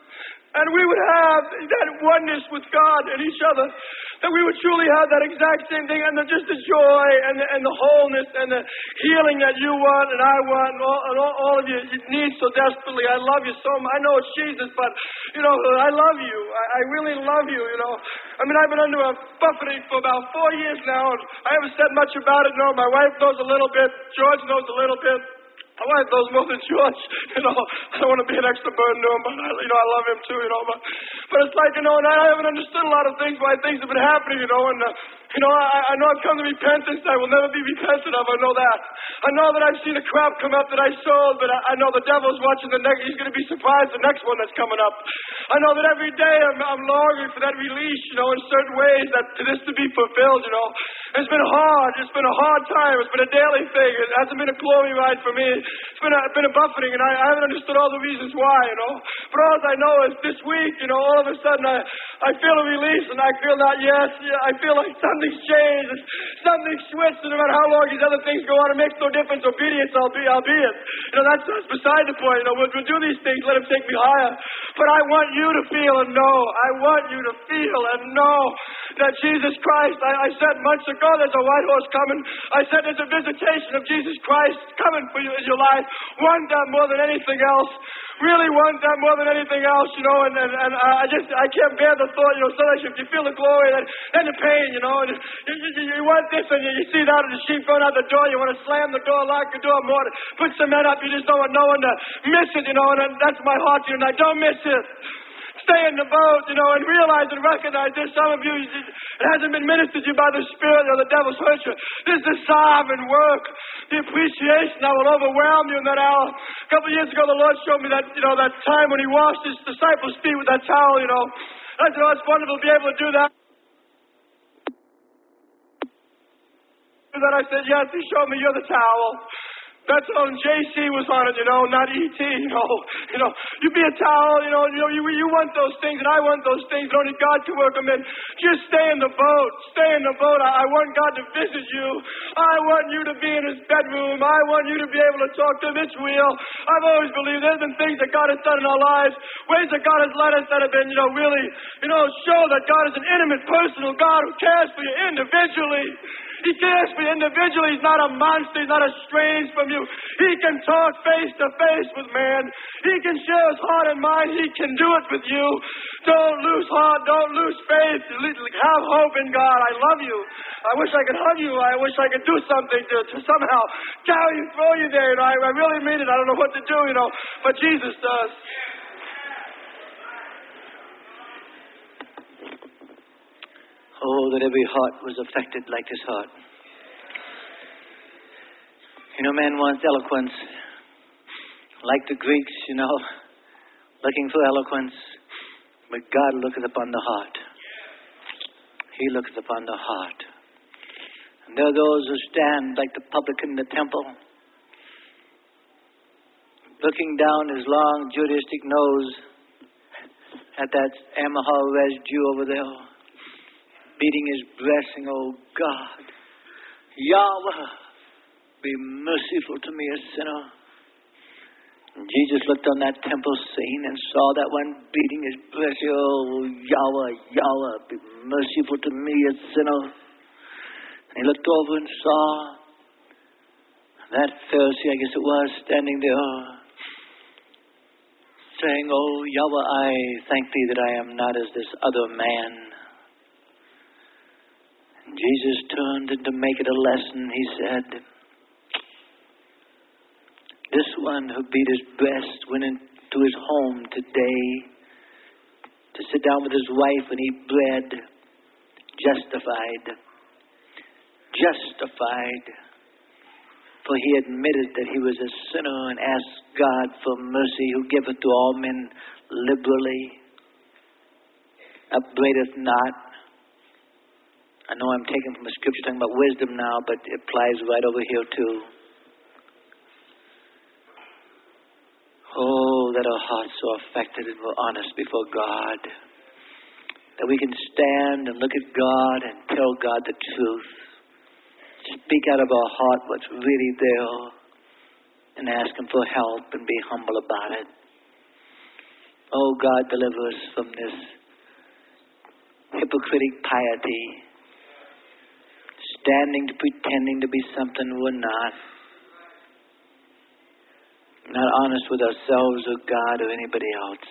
and we would have that oneness with God and each other, that we would truly have that exact same thing, and the, just the joy and the, and the wholeness and the healing that you want and I want and all, and all, all of you, you need so desperately. I love you so much. I know it's Jesus, but, you know, I love you. I, I really love you, you know. I mean, I've been under a buffeting for about four years now, and I haven't said much about it. No, my wife knows a little bit. George knows a little bit. My wife knows more than George, you know. I don't want to be an extra burden to him, but, I, you know, I love him too, you know. But, but it's like, you know, and I haven't understood a lot of things, why things have been happening, you know. And, uh, you know, I, I know I've come to repentance. I will never be repentant of. I know that. I know that I've seen a crop come up that I sowed, but I, I know the devil's watching the next. He's going to be surprised the next one that's coming up. I know that every day I'm, I'm longing for that release, you know, in certain ways, that for this to be fulfilled, you know. It's been hard. It's been a hard time. It's been a daily thing. It hasn't been a glory ride for me. It's been a, been a buffeting, and I, I haven't understood all the reasons why, you know. But all I know is this week, you know, all of a sudden I, I feel a release, and I feel not yes. I feel like something's changed. Something's switched, and no matter how long these other things go on, it makes no difference. Obedience, I'll be, I'll be it. You know, that's, that's beside the point. You know, we'll, we'll do these things, let him take me higher. But I want you to feel and know. I want you to feel and know that Jesus Christ, I, I said months ago, there's a white horse coming. I said there's a visitation of Jesus Christ coming for you in your life. Want that more than anything else. Really want that more than anything else, you know, and, and, and I just, I can't bear the thought, you know, sometimes if you feel the glory, then, then the pain, you know, and you, you, you want this, and you, you see that, and the sheep going out the door, you want to slam the door, lock the door more, put cement up, you just don't want no one to miss it, you know, and that's my heart to you tonight. Don't miss it. Stay in the boat, you know, and realize and recognize this. Some of you, it hasn't been ministered to you by the Spirit, or the devil's hurt you. This is the sovereign work, the appreciation that will overwhelm you in that hour. A couple of years ago, the Lord showed me that, you know, that time when he washed his disciples' feet with that towel, you know. I said, oh, it's wonderful to be able to do that. That I said, yes, he showed me you're the towel. That's on J C was on it, you know, not E T, you know. You know, you be a towel, you know, you know, you, you want those things, and I want those things, but only God can work them in. Just stay in the boat. Stay in the boat. I, I want God to visit you. I want you to be in his bedroom. I want you to be able to talk to him. It's real. I've always believed there's been things that God has done in our lives, ways that God has led us that have been, you know, really, you know, show that God is an intimate, personal God who cares for you individually. He cares for you individually. He's not a monster. He's not estranged from you. He can talk face to face with man. He can share his heart and mind. He can do it with you. Don't lose heart. Don't lose faith. Have hope in God. I love you. I wish I could hug you. I wish I could do something to, to somehow carry you, throw you there. You know, I, I really mean it. I don't know what to do, you know, but Jesus does. Oh, that every heart was affected like this heart. You know, man wants eloquence. Like the Greeks, you know, looking for eloquence. But God looketh upon the heart. He looketh upon the heart. And there are those who stand like the publican in the temple, looking down his long Judaistic nose at that Amahar Jew over there, beating his breast, saying, oh God, Yahweh, be merciful to me, a sinner. And Jesus looked on that temple scene and saw that one beating his breast. Oh Yahweh, Yahweh, be merciful to me, a sinner. And he looked over and saw that Pharisee, I guess it was, standing there, saying, oh Yahweh, I thank thee that I am not as this other man. Jesus turned, and to make it a lesson, he said, this one who beat his breast went into his home today to sit down with his wife and eat bread, justified. Justified. For he admitted that he was a sinner and asked God for mercy, who giveth to all men liberally, upbraideth not. I know I'm taking from a scripture talking about wisdom now, but it applies right over here too. Oh, that our hearts are affected and we're honest before God. That we can stand and look at God and tell God the truth. Speak out of our heart what's really there and ask Him for help and be humble about it. Oh God, deliver us from this hypocritic piety, standing to pretending to be something we're not, not honest with ourselves or God or anybody else.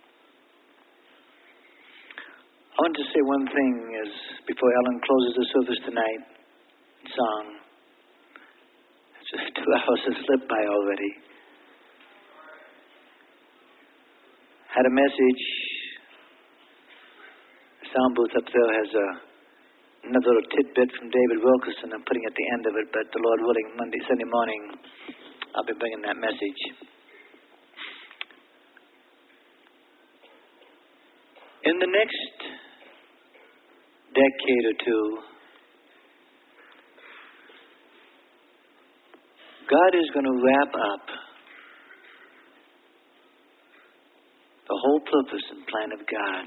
I want to say one thing as before Ellen closes the service tonight in song. It's just two hours have slipped by already. Had a message. The sound booth up there has a, another little tidbit from David Wilkerson. I'm putting at the end of it, but the Lord willing, Monday, Sunday morning, I'll be bringing that message. In the next decade or two, God is going to wrap up the whole purpose and plan of God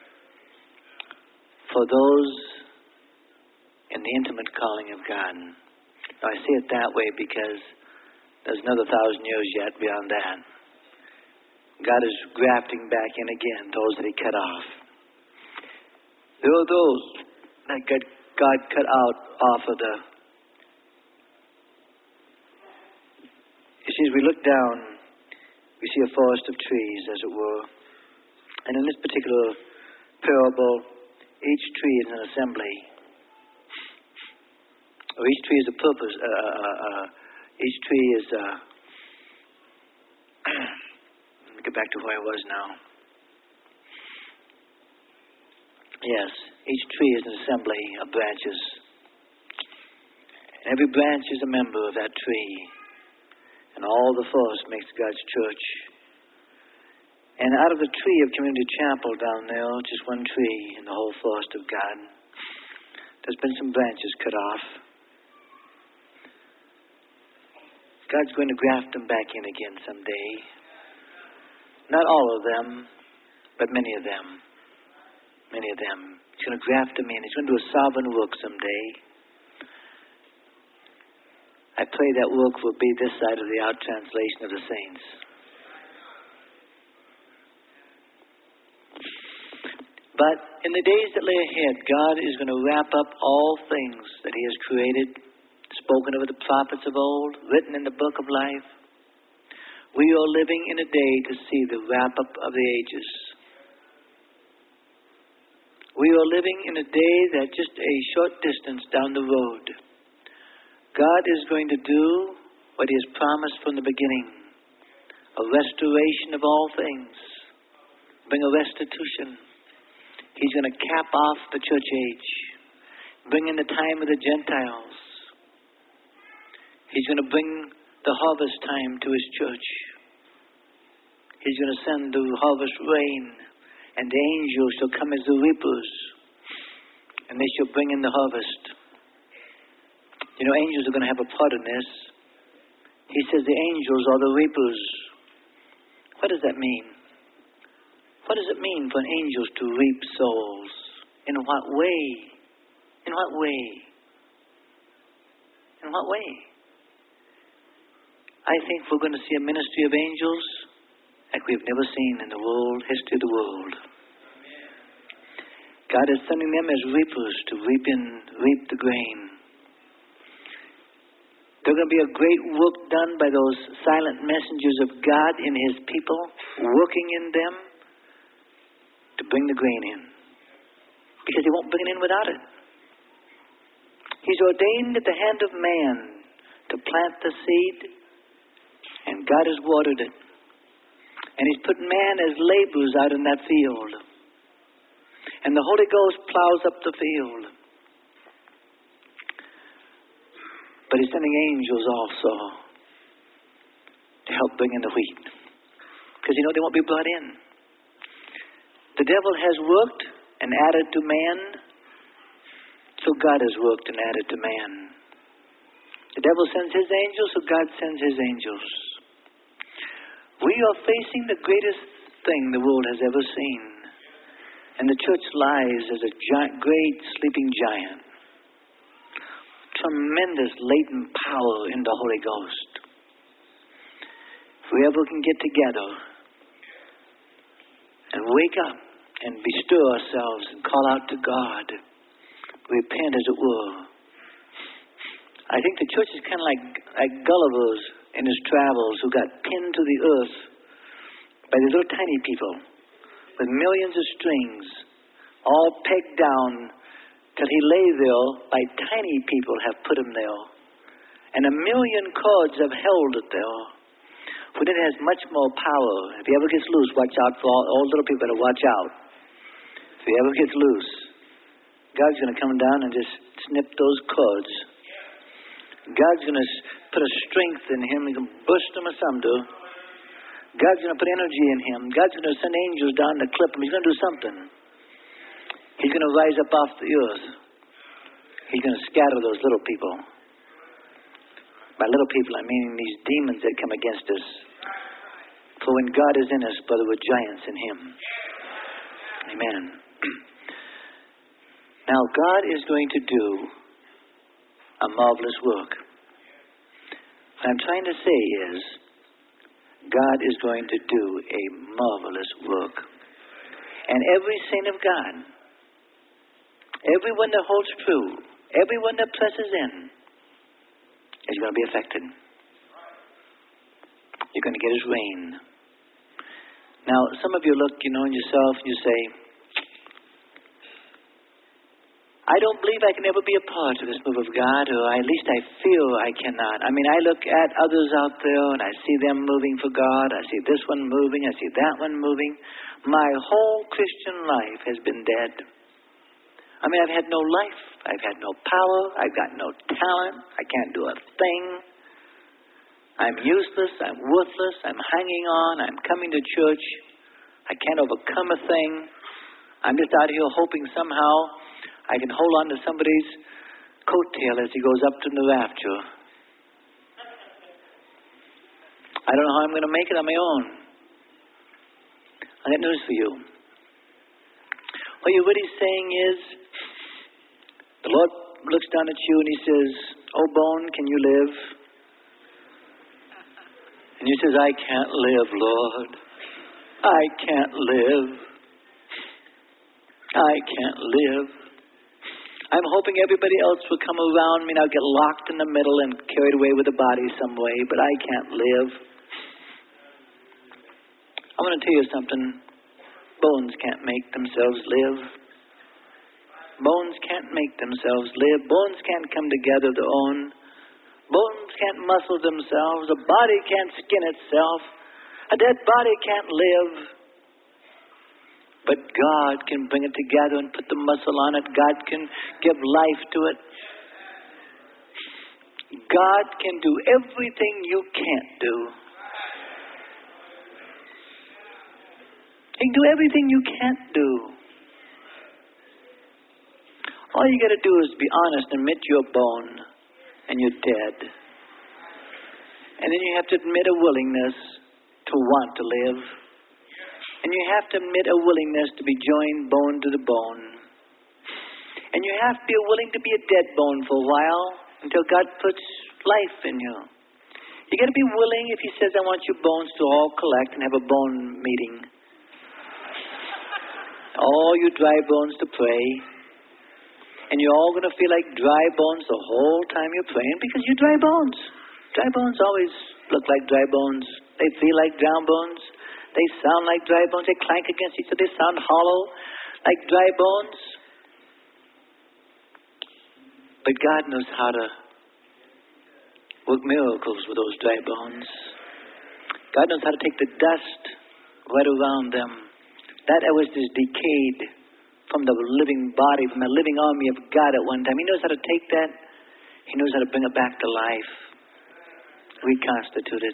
for those in the intimate calling of God. Now, I see it that way because there's another thousand years yet beyond that. God is grafting back in again those that He cut off. There are those that God cut out off of the... You see, as we look down, we see a forest of trees, as it were. And in this particular parable, each tree is an assembly. Or each tree is a purpose. Uh, uh, uh, each tree is... Uh, let me get back to where I was now. Yes, each tree is an assembly of branches. And every branch is a member of that tree. And all the forest makes God's church. And out of the tree of Community Chapel down there, just one tree in the whole forest of God, there's been some branches cut off. God's going to graft them back in again someday. Not all of them, but many of them. Many of them. He's going to graft them in. He's going to do a sovereign work someday. I pray that work will be this side of the out translation of the saints. But in the days that lay ahead, God is going to wrap up all things that He has created, spoken over the prophets of old, written in the book of life. We are living in a day to see the wrap-up of the ages. We are living in a day that just a short distance down the road, God is going to do what He has promised from the beginning. A restoration of all things. Bring a restitution. He's going to cap off the church age. Bring in the time of the Gentiles. He's going to bring the harvest time to His church. He's going to send the harvest rain, and the angels shall come as the reapers, and they shall bring in the harvest. You know, angels are going to have a part in this. He says the angels are the reapers. What does that mean? What does it mean for angels to reap souls? In what way? In what way? In what way? I think we're going to see a ministry of angels like we've never seen in the world, history of the world. God is sending them as reapers to reap in, reap the grain. There's going to be a great work done by those silent messengers of God in His people, working in them to bring the grain in. Because He won't bring it in without it. He's ordained at the hand of man to plant the seed, and God has watered it. And He's put man as laborers out in that field. And the Holy Ghost plows up the field. But He's sending angels also to help bring in the wheat. Because you know they won't be brought in. The devil has worked and added to man, so God has worked and added to man. The devil sends his angels, so God sends His angels. We are facing the greatest thing the world has ever seen. And the church lies as a giant, great sleeping giant. Tremendous latent power in the Holy Ghost. If we ever can get together and wake up and bestir ourselves and call out to God. Repent, as it were. I think the church is kind of like, like Gulliver's in his travels who got pinned to the earth by these little tiny people with millions of strings all pegged down till he lay there by tiny people have put him there. And a million cords have held it there. When it has much more power, if he ever gets loose, watch out for all, all little people, better watch out. If he ever gets loose, God's going to come down and just snip those cords. God's going to put a strength in him. He's going to burst them asunder. God's going to put energy in him. God's going to send angels down to clip him. He's going to do something. He's going to rise up off the earth. He's going to scatter those little people. By little people, I mean these demons that come against us. For when God is in us, brother, we're giants in him. Amen. Now, God is going to do a marvelous work. What I'm trying to say is, God is going to do a marvelous work. And every saint of God, everyone that holds true, everyone that presses in, is going to be affected. You're going to get his rain. Now, some of you look, you know, in yourself, you say, I don't believe I can ever be a part of this move of God, or at least I feel I cannot. I mean, I look at others out there, and I see them moving for God. I see this one moving. I see that one moving. My whole Christian life has been dead. I mean, I've had no life. I've had no power. I've got no talent. I can't do a thing. I'm useless. I'm worthless. I'm hanging on. I'm coming to church. I can't overcome a thing. I'm just out here hoping somehow I can hold on to somebody's coattail as he goes up to the rapture. I don't know how I'm going to make it on my own. I got news for you. What you're really saying is, the Lord looks down at you and he says, "Oh, bone, can you live?" And you says, "I can't live, Lord. I can't live. I can't live. I'm hoping everybody else will come around me and I'll get locked in the middle and carried away with the body some way, but I can't live." I want to tell you something. Bones can't make themselves live. Bones can't make themselves live. Bones can't come together to own. Bones can't muscle themselves. A body can't skin itself. A dead body can't live. But God can bring it together and put the muscle on it. God can give life to it. God can do everything you can't do. He can do everything you can't do. All you got to do is be honest and admit you're a bone and you're dead. And then you have to admit a willingness to want to live. And you have to admit a willingness to be joined bone to the bone. And you have to be willing to be a dead bone for a while until God puts life in you. You got to be willing, if he says, "I want your bones to all collect and have a bone meeting. All you dry bones to pray. And you're all going to feel like dry bones the whole time you're praying because you're dry bones. Dry bones always look like dry bones. They feel like dry bones. They sound like dry bones. They clank against each other. They sound hollow like dry bones. But God knows how to work miracles with those dry bones. God knows how to take the dust right around them. That was just decayed from the living body, from the living army of God at one time. He knows how to take that. He knows how to bring it back to life. Reconstitute it.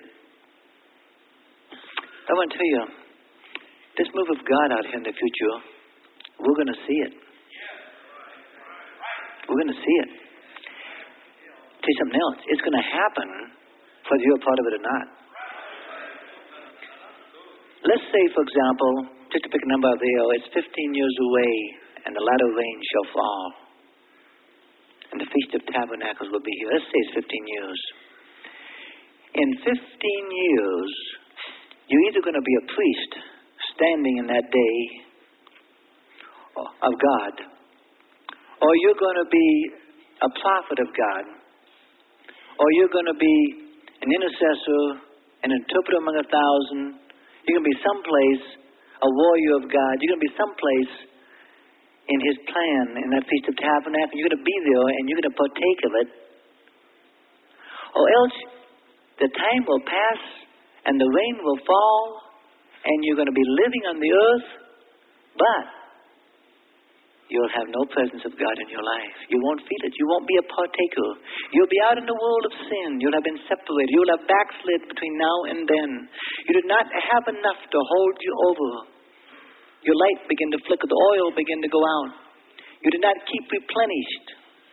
I want to tell you, this move of God out here in the future, we're going to see it. We're going to see it. Tell you something else. It's going to happen whether you're a part of it or not. Let's say, for example, just to pick a number out of the air, it's fifteen years away and the latter rain shall fall. And the Feast of Tabernacles will be here. Let's say it's fifteen years. In fifteen years, you're either going to be a priest standing in that day of God, or you're going to be a prophet of God, or you're going to be an intercessor, an interpreter among a thousand. You're going to be someplace, a warrior of God. You're going to be someplace in His plan, in that Feast of Tabernacles. You're going to be there, and you're going to partake of it. Or else the time will pass, and the rain will fall, and you're going to be living on the earth, but you'll have no presence of God in your life. You won't feel it. You won't be a partaker. You'll be out in the world of sin. You'll have been separated. You'll have backslid between now and then. You did not have enough to hold you over. Your light began to flicker. The oil began to go out. You did not keep replenished.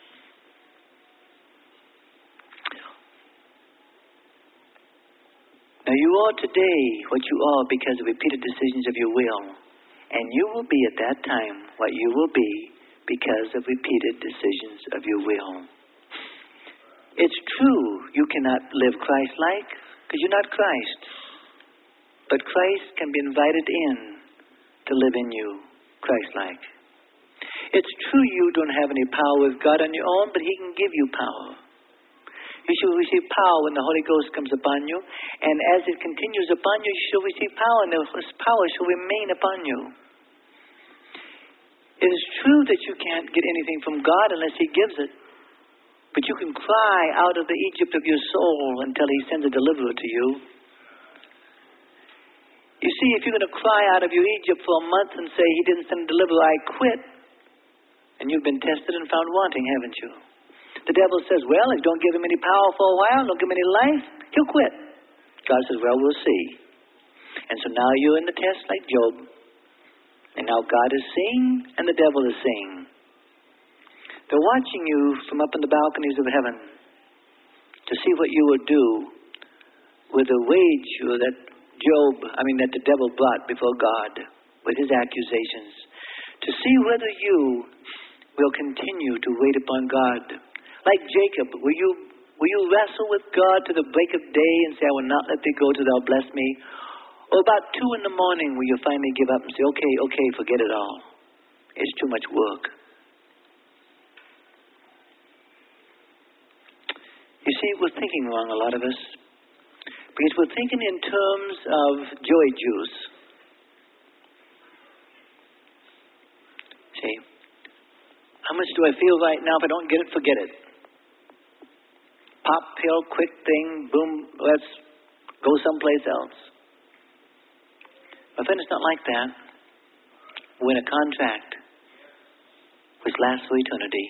Now you are today what you are because of repeated decisions of your will. And you will be at that time what you will be because of repeated decisions of your will. It's true you cannot live Christ-like because you're not Christ. But Christ can be invited in to live in you Christ-like. It's true you don't have any power with God on your own, but He can give you power. You shall receive power when the Holy Ghost comes upon you. And as it continues upon you, you shall receive power, and this power shall remain upon you. It is true that you can't get anything from God unless He gives it. But you can cry out of the Egypt of your soul until He sends a deliverer to you. You see, if you're going to cry out of your Egypt for a month and say, He didn't send a deliverer, I quit, and you've been tested and found wanting, haven't you? The devil says, well, if you don't give him any power for a while, don't give him any life, he'll quit. God says, well, we'll see. And so now you're in the test like Job. And now God is seeing and the devil is seeing. They're watching you from up in the balconies of heaven to see what you will do with the wage that Job, I mean that the devil brought before God with his accusations. To see whether you will continue to wait upon God. Like Jacob, will you will you wrestle with God to the break of day and say, I will not let thee go till thou bless me? Or about two in the morning will you finally give up and say, okay, okay, forget it all. It's too much work. You see, we're thinking wrong, a lot of us. Because we're thinking in terms of joy juice. See? How much do I feel right now? If I don't get it, forget it. Pop pill, quick thing, boom, let's go someplace else. My friend, it's not like that. We're in a contract which lasts for eternity.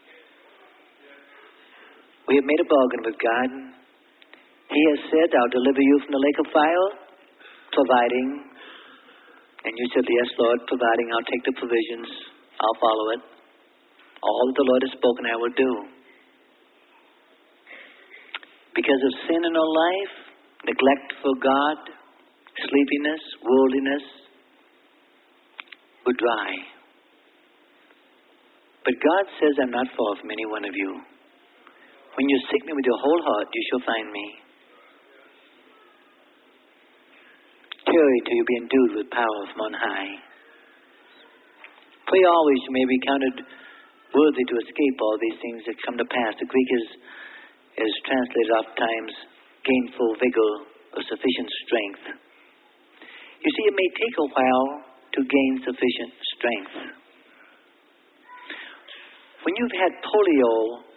We have made a bargain with God. He has said, I'll deliver you from the lake of fire, providing. And you said, yes, Lord, providing. I'll take the provisions. I'll follow it. All that the Lord has spoken, I will do. Because of sin in our life, neglect for God, sleepiness, worldliness, we're dry. But God says, I'm not far from any one of you. When you seek me with your whole heart, you shall find me. Tarry till you be endued with power from on high. Pray always you may be counted worthy to escape all these things that come to pass. The Greek is, is translated oftentimes gainful vigor or sufficient strength. You see, it may take a while to gain sufficient strength. When you've had polio,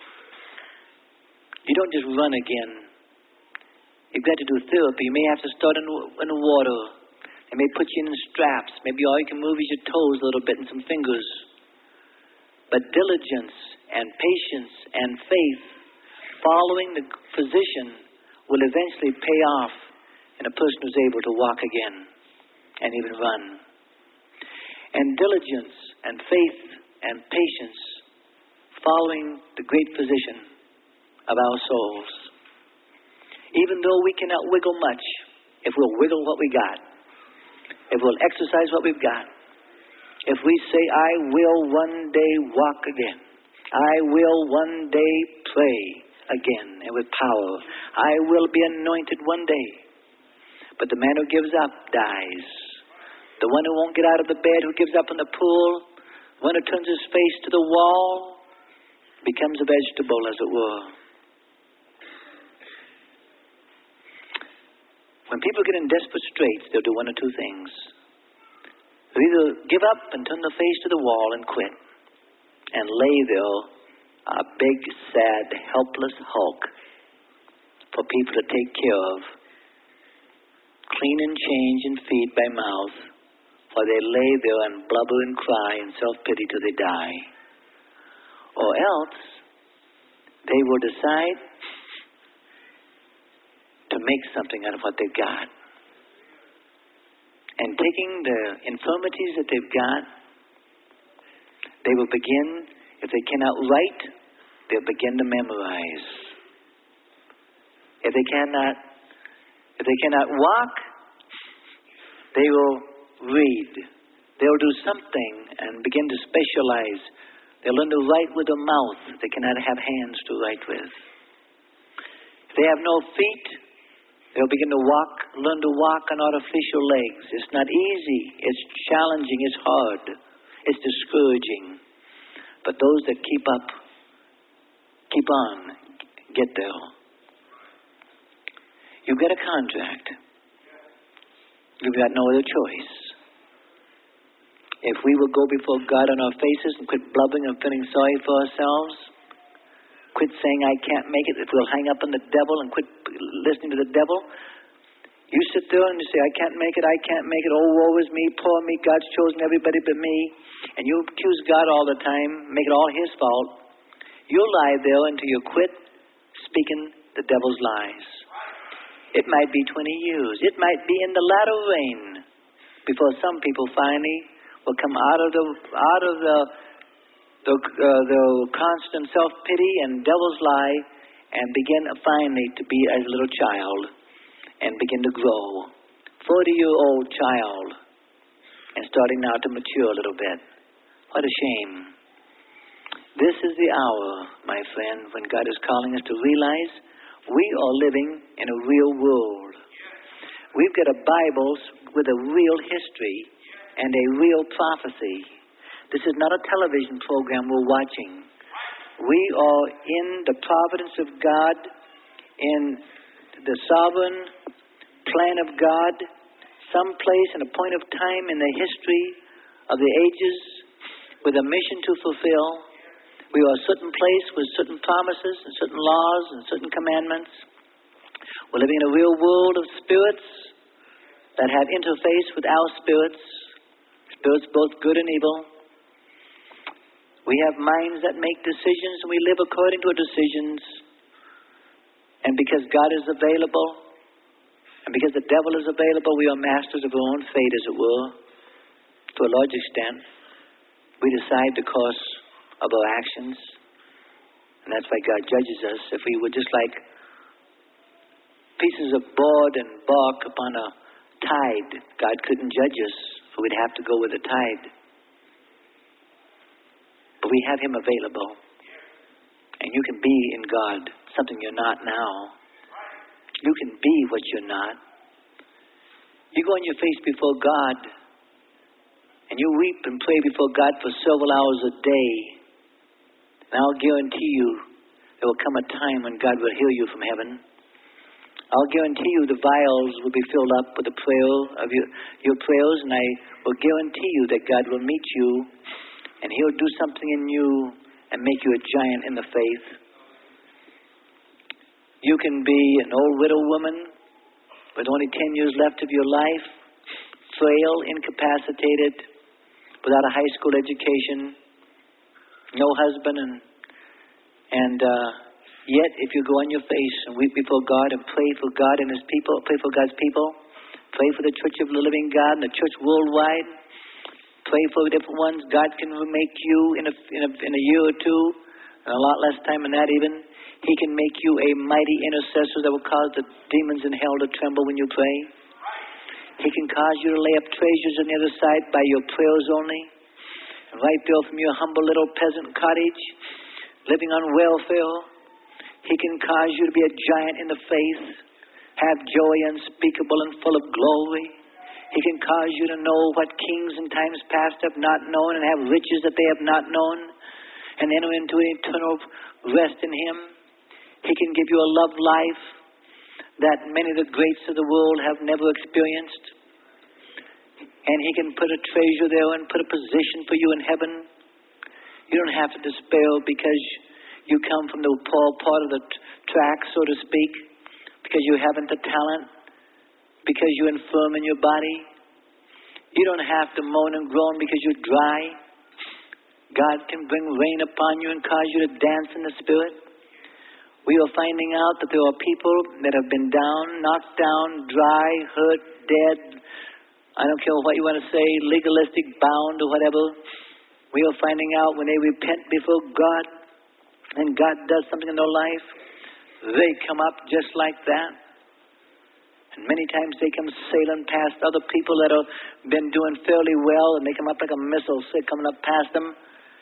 you don't just run again. You've got to do therapy. You may have to start in, in the water. They may put you in straps. Maybe all you can move is your toes a little bit and some fingers. But diligence and patience and faith following the physician will eventually pay off in a person who's able to walk again and even run. And diligence and faith and patience following the great physician of our souls. Even though we cannot wiggle much, if we'll wiggle what we got, if we'll exercise what we've got, if we say, I will one day walk again, I will one day pray again and with power, I will be anointed one day. But the man who gives up dies The one who won't get out of the bed, who gives up in the pool, the one who turns his face to the wall, becomes a vegetable, as it were. When people get in desperate straits, they'll do one of two things. They'll either give up and turn their face to the wall and quit, and lay there, a big, sad, helpless hulk for people to take care of, clean and change and feed by mouth, or they lay there and blubber and cry in self-pity till they die. Or else, they will decide to make something out of what they've got. And taking the infirmities that they've got, they will begin, if they cannot write, they'll begin to memorize. If they cannot, if they cannot walk, they will read. They'll do something and begin to specialize. They'll learn to write with their mouth. They cannot have hands to write with. If they have no feet, they'll begin to walk, learn to walk on artificial legs. It's not easy. It's challenging. It's hard. It's discouraging. But those that keep up, keep on, get there. You've got a contract. You've got no other choice. If we will go before God on our faces and quit blubbering and feeling sorry for ourselves, quit saying I can't make it, if we'll hang up on the devil and quit listening to the devil, you sit there and you say, I can't make it, I can't make it, oh, woe is me, poor me, God's chosen everybody but me, and you accuse God all the time, make it all His fault, you'll lie there until you quit speaking the devil's lies. It might be twenty years. It might be in the latter rain before some people finally will come out of the out of the the, uh, the constant self-pity and devil's lie and begin finally to be as a little child and begin to grow. Forty-year-old child and starting now to mature a little bit. What a shame. This is the hour, my friend, when God is calling us to realize we are living in a real world. We've got a Bible with a real history and a real prophecy. This is not a television program we're watching. We are in the providence of God, in the sovereign plan of God, someplace in a point of time in the history of the ages with a mission to fulfill. We are a certain place with certain promises and certain laws and certain commandments. We're living in a real world of spirits that have interface with our spirits, spirits both good and evil. We have minds that make decisions and we live according to our decisions. And because God is available and because the devil is available, we are masters of our own fate, as it were, to a large extent. We decide the course of our actions, and that's why God judges us. If we were just like pieces of board and bark upon a tide, God couldn't judge us, for we'd have to go with the tide. But we have Him available, and you can be in God something you're not now. You can be what you're not. You go on your face before God, and you weep and pray before God for several hours a day. And I'll guarantee you there will come a time when God will hear you from heaven. I'll guarantee you the vials will be filled up with the prayer of your, your prayers, and I will guarantee you that God will meet you and He'll do something in you and make you a giant in the faith. You can be an old widow woman with only ten years left of your life, frail, incapacitated, without a high school education, no husband, and and uh, yet if you go on your face and weep before God and pray for God and His people, pray for God's people, pray for the Church of the Living God and the church worldwide, pray for different ones, God can make you in a, in a, in a year or two, and a lot less time than that even, He can make you a mighty intercessor that will cause the demons in hell to tremble when you pray. He can cause you to lay up treasures on the other side by your prayers only. And right there from your humble little peasant cottage, living on welfare, He can cause you to be a giant in the faith, have joy unspeakable and full of glory. He can cause you to know what kings in times past have not known and have riches that they have not known and enter into an eternal rest in Him. He can give you a love life that many of the greats of the world have never experienced. And He can put a treasure there and put a position for you in heaven. You don't have to despair because you come from the poor part of the t- track, so to speak, because you haven't the talent, because you're infirm in your body. You don't have to moan and groan because you're dry. God can bring rain upon you and cause you to dance in the Spirit. We are finding out that there are people that have been down, knocked down, dry, hurt, dead. I don't care what you want to say, legalistic, bound, or whatever. We are finding out when they repent before God and God does something in their life, they come up just like that. And many times they come sailing past other people that have been doing fairly well, and they come up like a missile, so coming up past them,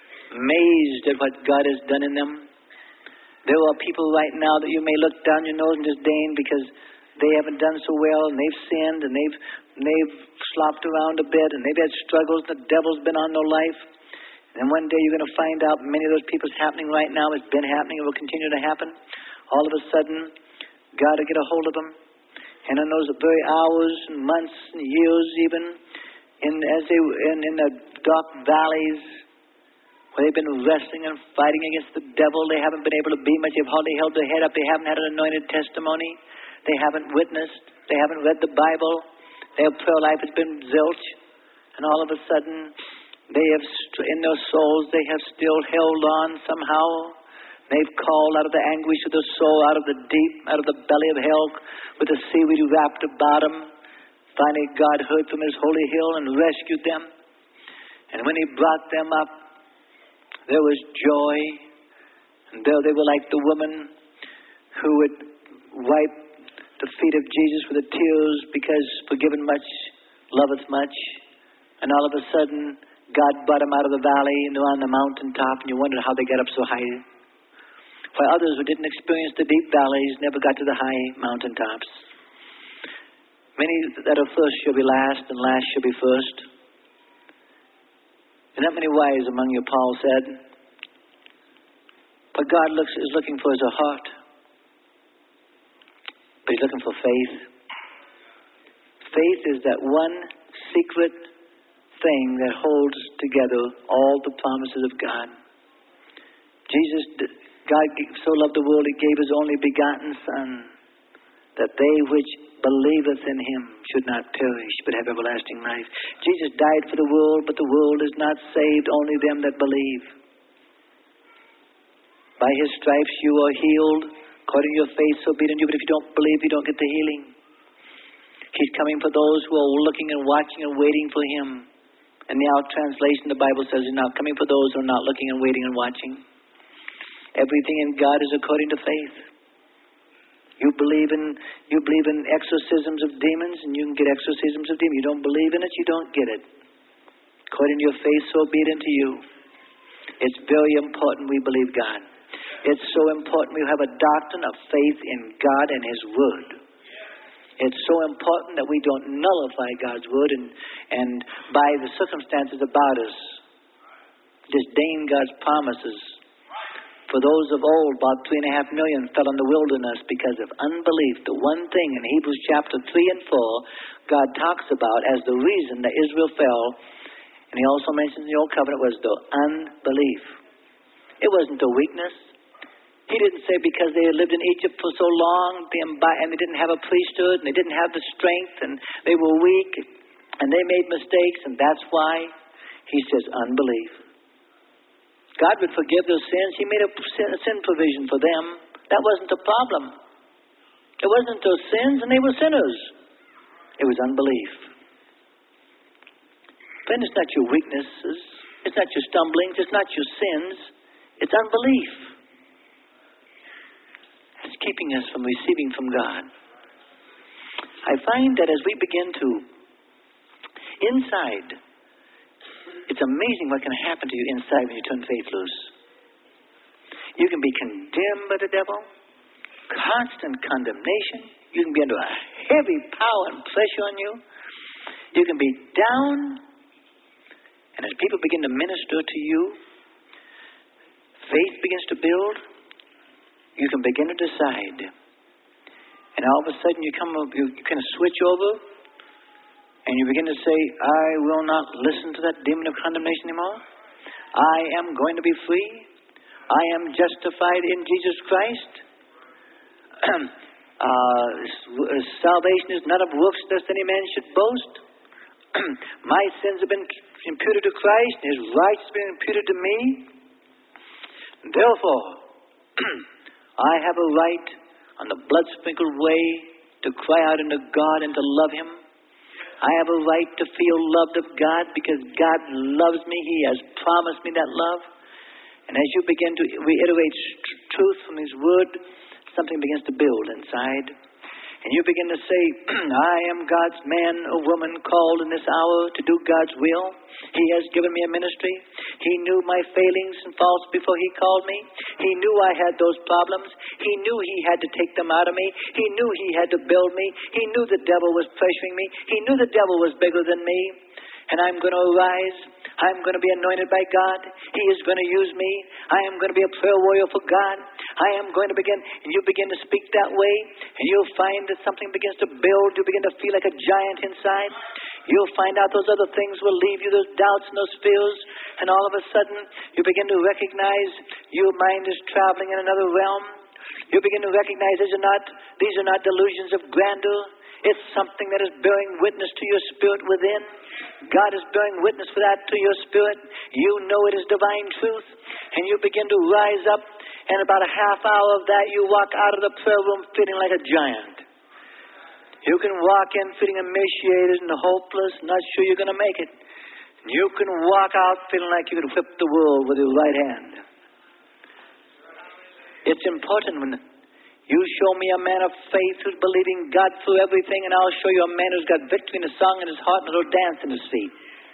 amazed at what God has done in them. There are people right now that you may look down your nose and disdain because they haven't done so well, and they've sinned, and they've they've slopped around a bit, and they've had struggles. The devil's been on their life. And one day you're going to find out many of those people's happening right now. It's been happening. It will continue to happen. All of a sudden, God will get a hold of them. And in those very hours and months and years even, in, as they in, in the dark valleys where they've been wrestling and fighting against the devil, they haven't been able to be much. They've hardly held their head up. They haven't had an anointed testimony. They haven't witnessed. They haven't read the Bible. Their prayer life has been zilch. And all of a sudden, they have, in their souls, they have still held on somehow. They've called out of the anguish of their soul, out of the deep, out of the belly of hell, with the seaweed wrapped about them. Finally, God heard from His holy hill and rescued them. And when He brought them up, there was joy. And there they were like the woman who would wipe the feet of Jesus with the tears, because forgiven much, loveth much. And all of a sudden, God brought them out of the valley and they're on the mountaintop, and you wondered how they got up so high. While others who didn't experience the deep valleys never got to the high mountaintops. Many that are first shall be last, and last shall be first. There are not many wise among you, Paul said. What God looks, is looking for is a heart. But He's looking for faith. Faith is that one secret thing that holds together all the promises of God. Jesus, God so loved the world, He gave His only begotten Son, that they which believeth in Him should not perish, but have everlasting life. Jesus died for the world, but the world is not saved, only them that believe. By His stripes you are healed, according to your faith, so be it in you. But if you don't believe, you don't get the healing. He's coming for those who are looking and watching and waiting for Him. In the out translation, the Bible says He's not coming for those who are not looking and waiting and watching. Everything in God is according to faith. You believe in you believe in exorcisms of demons, and you can get exorcisms of demons. You don't believe in it, you don't get it. According to your faith, so be it unto you. It's very important we believe God. It's so important we have a doctrine of faith in God and His Word. It's so important that we don't nullify God's Word and, and by the circumstances about us, disdain God's promises. For those of old, about three and a half million fell in the wilderness because of unbelief. The one thing in Hebrews chapter three and four, God talks about as the reason that Israel fell, and He also mentions in the Old Covenant, was the unbelief. It wasn't a weakness. He didn't say because they had lived in Egypt for so long, and they didn't have a priesthood, and they didn't have the strength, and they were weak, and they made mistakes, and that's why. He says unbelief. God would forgive their sins. He made a sin provision for them. That wasn't the problem. It wasn't their sins, and they were sinners. It was unbelief. Friend, it's not your weaknesses. It's not your stumblings. It's not your sins. It's unbelief. It's keeping us from receiving from God. I find that as we begin to, inside, it's amazing what can happen to you inside when you turn faith loose. You can be condemned by the devil, constant condemnation. You can be under a heavy power and pressure on you. You can be down, and as people begin to minister to you, faith begins to build. You can begin to decide. And all of a sudden you come up, you, you kind of switch over, and you begin to say, I will not listen to that demon of condemnation anymore. I am going to be free. I am justified in Jesus Christ. uh, salvation is not of works, lest any man should boast. My sins have been imputed to Christ, and His righteousness has been imputed to me. Therefore, I have a right on the blood-sprinkled way to cry out unto God and to love Him. I have a right to feel loved of God because God loves me. He has promised me that love. And as you begin to reiterate st- truth from His Word, something begins to build inside. And you begin to say, I am God's man or woman called in this hour to do God's will. He has given me a ministry. He knew my failings and faults before He called me. He knew I had those problems. He knew He had to take them out of me. He knew He had to build me. He knew the devil was pressuring me. He knew the devil was bigger than me. And I'm going to arise. I'm going to be anointed by God. He is going to use me. I am going to be a prayer warrior for God. I am going to begin, and you begin to speak that way, and you'll find that something begins to build. You begin to feel like a giant inside. You'll find out those other things will leave you, those doubts and those fears, and all of a sudden, you begin to recognize your mind is traveling in another realm. You begin to recognize these are not, these are not delusions of grandeur. It's something that is bearing witness to your spirit within. God is bearing witness for that to your spirit. You know it is divine truth. And you begin to rise up, and about a half hour of that, you walk out of the prayer room feeling like a giant. You can walk in feeling emaciated and hopeless, not sure you're going to make it. You can walk out feeling like you could whip the world with your right hand. It's important when you show me a man of faith who's believing God through everything, and I'll show you a man who's got victory in his song in his heart and he'll dance in his feet.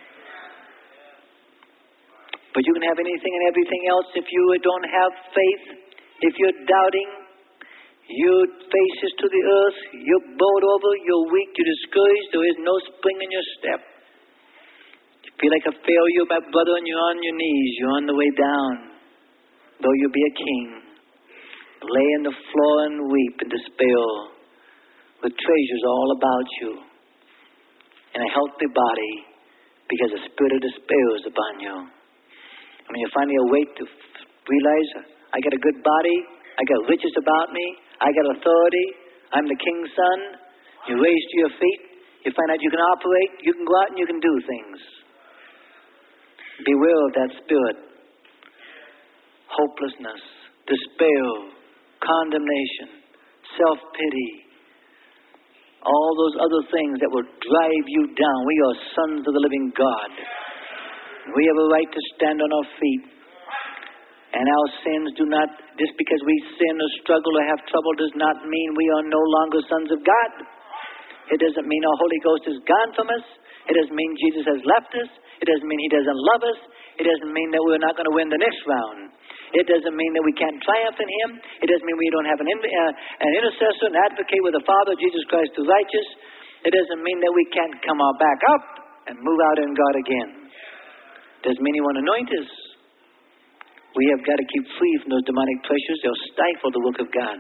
But you can have anything and everything else if you don't have faith. If you're doubting, your face is to the earth, you're bowed over, you're weak, you're discouraged, there is no spring in your step. You feel like a failure, my brother, and you're on your knees, you're on the way down. Though you be a king, lay on the floor and weep in despair, with treasures all about you, in a healthy body, because the spirit of despair is upon you. And when you finally awake to realize, I got a good body, I got riches about me, I got authority, I'm the king's son, you raise to your feet, you find out you can operate, you can go out and you can do things. Beware of that spirit. Hopelessness, despair, condemnation, self-pity, all those other things that will drive you down. We are sons of the living God. We have a right to stand on our feet. And our sins do not, just because we sin or struggle or have trouble does not mean we are no longer sons of God. It doesn't mean our Holy Ghost is gone from us. It doesn't mean Jesus has left us. It doesn't mean He doesn't love us. It doesn't mean that we're not going to win the next round. It doesn't mean that we can't triumph in Him. It doesn't mean we don't have an, uh, an intercessor, an advocate with the Father, Jesus Christ the righteous. It doesn't mean that we can't come our back up and move out in God again. It doesn't mean He won't anoint us. We have got to keep free from those demonic pressures. They'll stifle the work of God.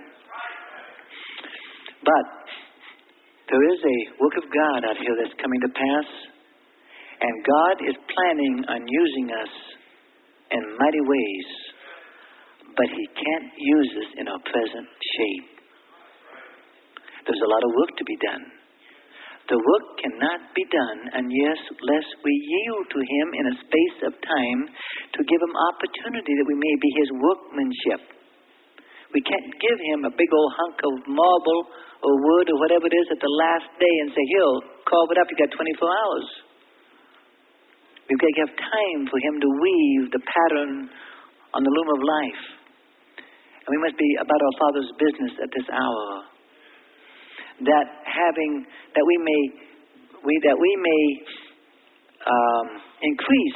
But there is a work of God out here that's coming to pass. And God is planning on using us in mighty ways. But He can't use us in our present shape. There's a lot of work to be done. The work cannot be done unless we yield to Him in a space of time to give Him opportunity that we may be His workmanship. We can't give Him a big old hunk of marble or wood or whatever it is at the last day and say, here, carve it up, you got twenty-four hours. We've got to have time for Him to weave the pattern on the loom of life. And we must be about our Father's business at this hour. That having, that we may, we, that we may um, increase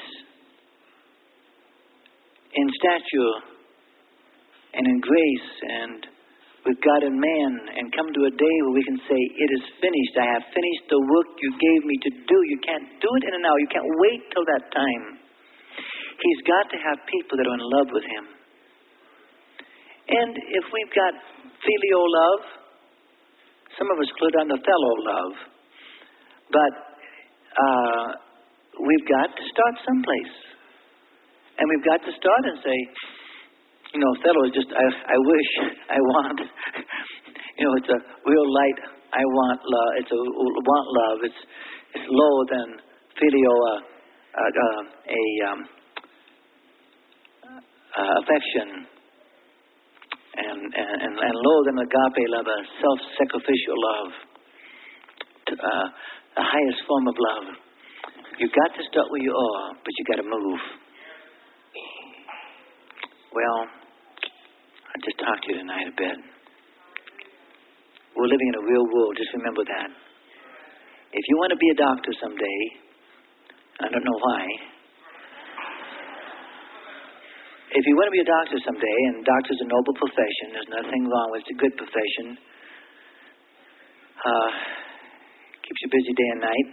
in stature and in grace and with God and man and come to a day where we can say, it is finished. I have finished the work you gave me to do. You can't do it in an hour. You can't wait till that time. He's got to have people that are in love with him. And if we've got filial love, some of us put on the fellow love, but uh, we've got to start someplace. And we've got to start and say, you know, fellow is just, I, I wish, I want. You know, it's a real light, I want love. It's a want love. It's it's lower than filial, uh, uh, uh, a um, uh, affection, and, and and lower than agape love, a self-sacrificial love, uh, the highest form of love. You've got to start where you are, but you got to move. Well, I just talked to you tonight a bit. We're living in a real world. Just remember that. If you want to be a doctor someday, I don't know why. If you want to be a doctor someday, and doctor's a noble profession, there's nothing wrong with it. It's a good profession. Uh, keeps you busy day and night.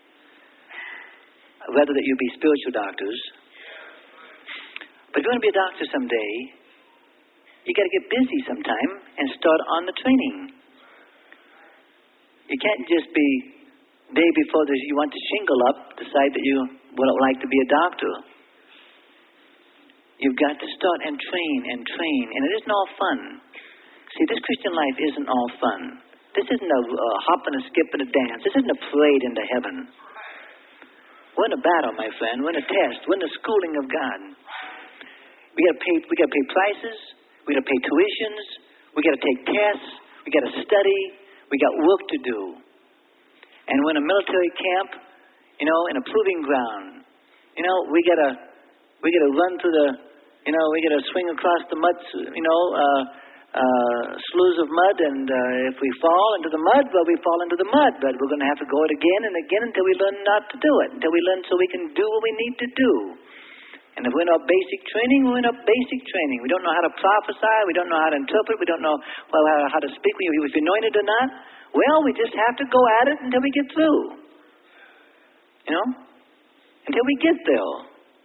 I'd rather that you be spiritual doctors. But if you want to be a doctor someday, you got to get busy sometime and start on the training. You can't just be day before this, you want to shingle up, decide that you would like to be a doctor. You've got to start and train and train, and it isn't all fun. See, this Christian life isn't all fun. This isn't a uh, hop and a skip and a dance. This isn't a parade into heaven. We're in a battle, my friend. We're in a test. We're in the schooling of God. We got to pay. We got to pay prices. We got to pay tuitions. We got to take tests. We got to study. We got work to do. And we're in a military camp, you know, in a proving ground. You know, we got to we got to run through the, you know, we got to swing across the mud, you know, uh, uh, sloughs of mud, and uh, if we fall into the mud, well, we fall into the mud. But we're going to have to go it again and again until we learn not to do it, until we learn so we can do what we need to do. And if we're in our basic training, we're in our basic training. We don't know how to prophesy. We don't know how to interpret. We don't know, well, how, how to speak. If you're anointed or not, well, we just have to go at it until we get through. You know? Until we get there.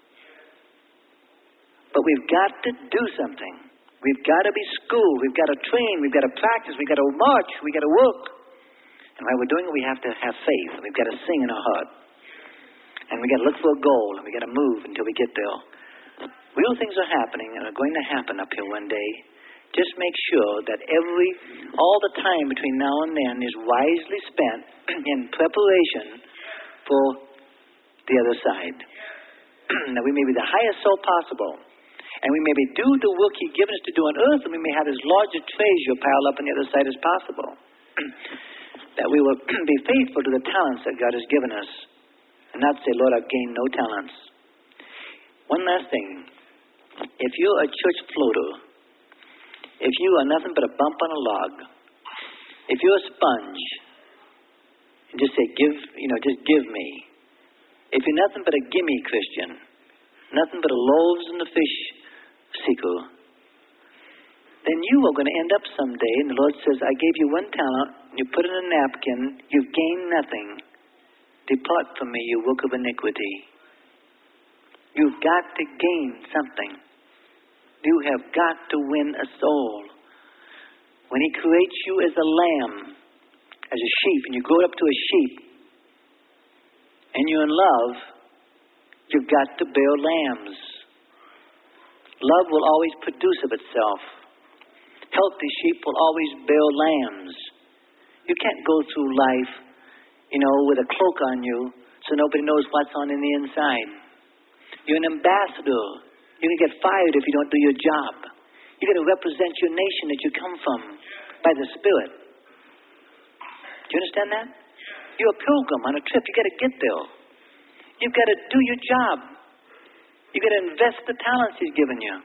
But we've got to do something. We've got to be schooled. We've got to train. We've got to practice. We've got to march. We've got to work. And while we're doing it, we have to have faith. And we've got to sing in our heart. And we got to look for a goal, and we got to move until we get there. Real things are happening and are going to happen up here one day. Just make sure that every, all the time between now and then is wisely spent in preparation for the other side. That we may be the highest soul possible, and we may be do the work He's given us to do on earth, and we may have as large a treasure piled up on the other side as possible. That we will be faithful to the talents that God has given us. And not say, Lord, I've gained no talents. One last thing. If you're a church floater, if you are nothing but a bump on a log, if you're a sponge, and just say, give, you know, just give me. If you're nothing but a gimme Christian, nothing but a loaves and the fish seeker, then you are going to end up someday, and the Lord says, I gave you one talent, you put it in a napkin, you've gained nothing. Depart from me, you work of iniquity. You've got to gain something. You have got to win a soul. When He creates you as a lamb, as a sheep, and you grow up to a sheep, and you're in love, you've got to bear lambs. Love will always produce of itself. Healthy sheep will always bear lambs. You can't go through life, you know, with a cloak on you so nobody knows what's on in the inside. You're an ambassador. You can get fired if you don't do your job. You got to represent your nation that you come from by the Spirit. Do you understand that? You're a pilgrim on a trip. You got to get there. You've got to do your job. You got to invest the talents He's given you.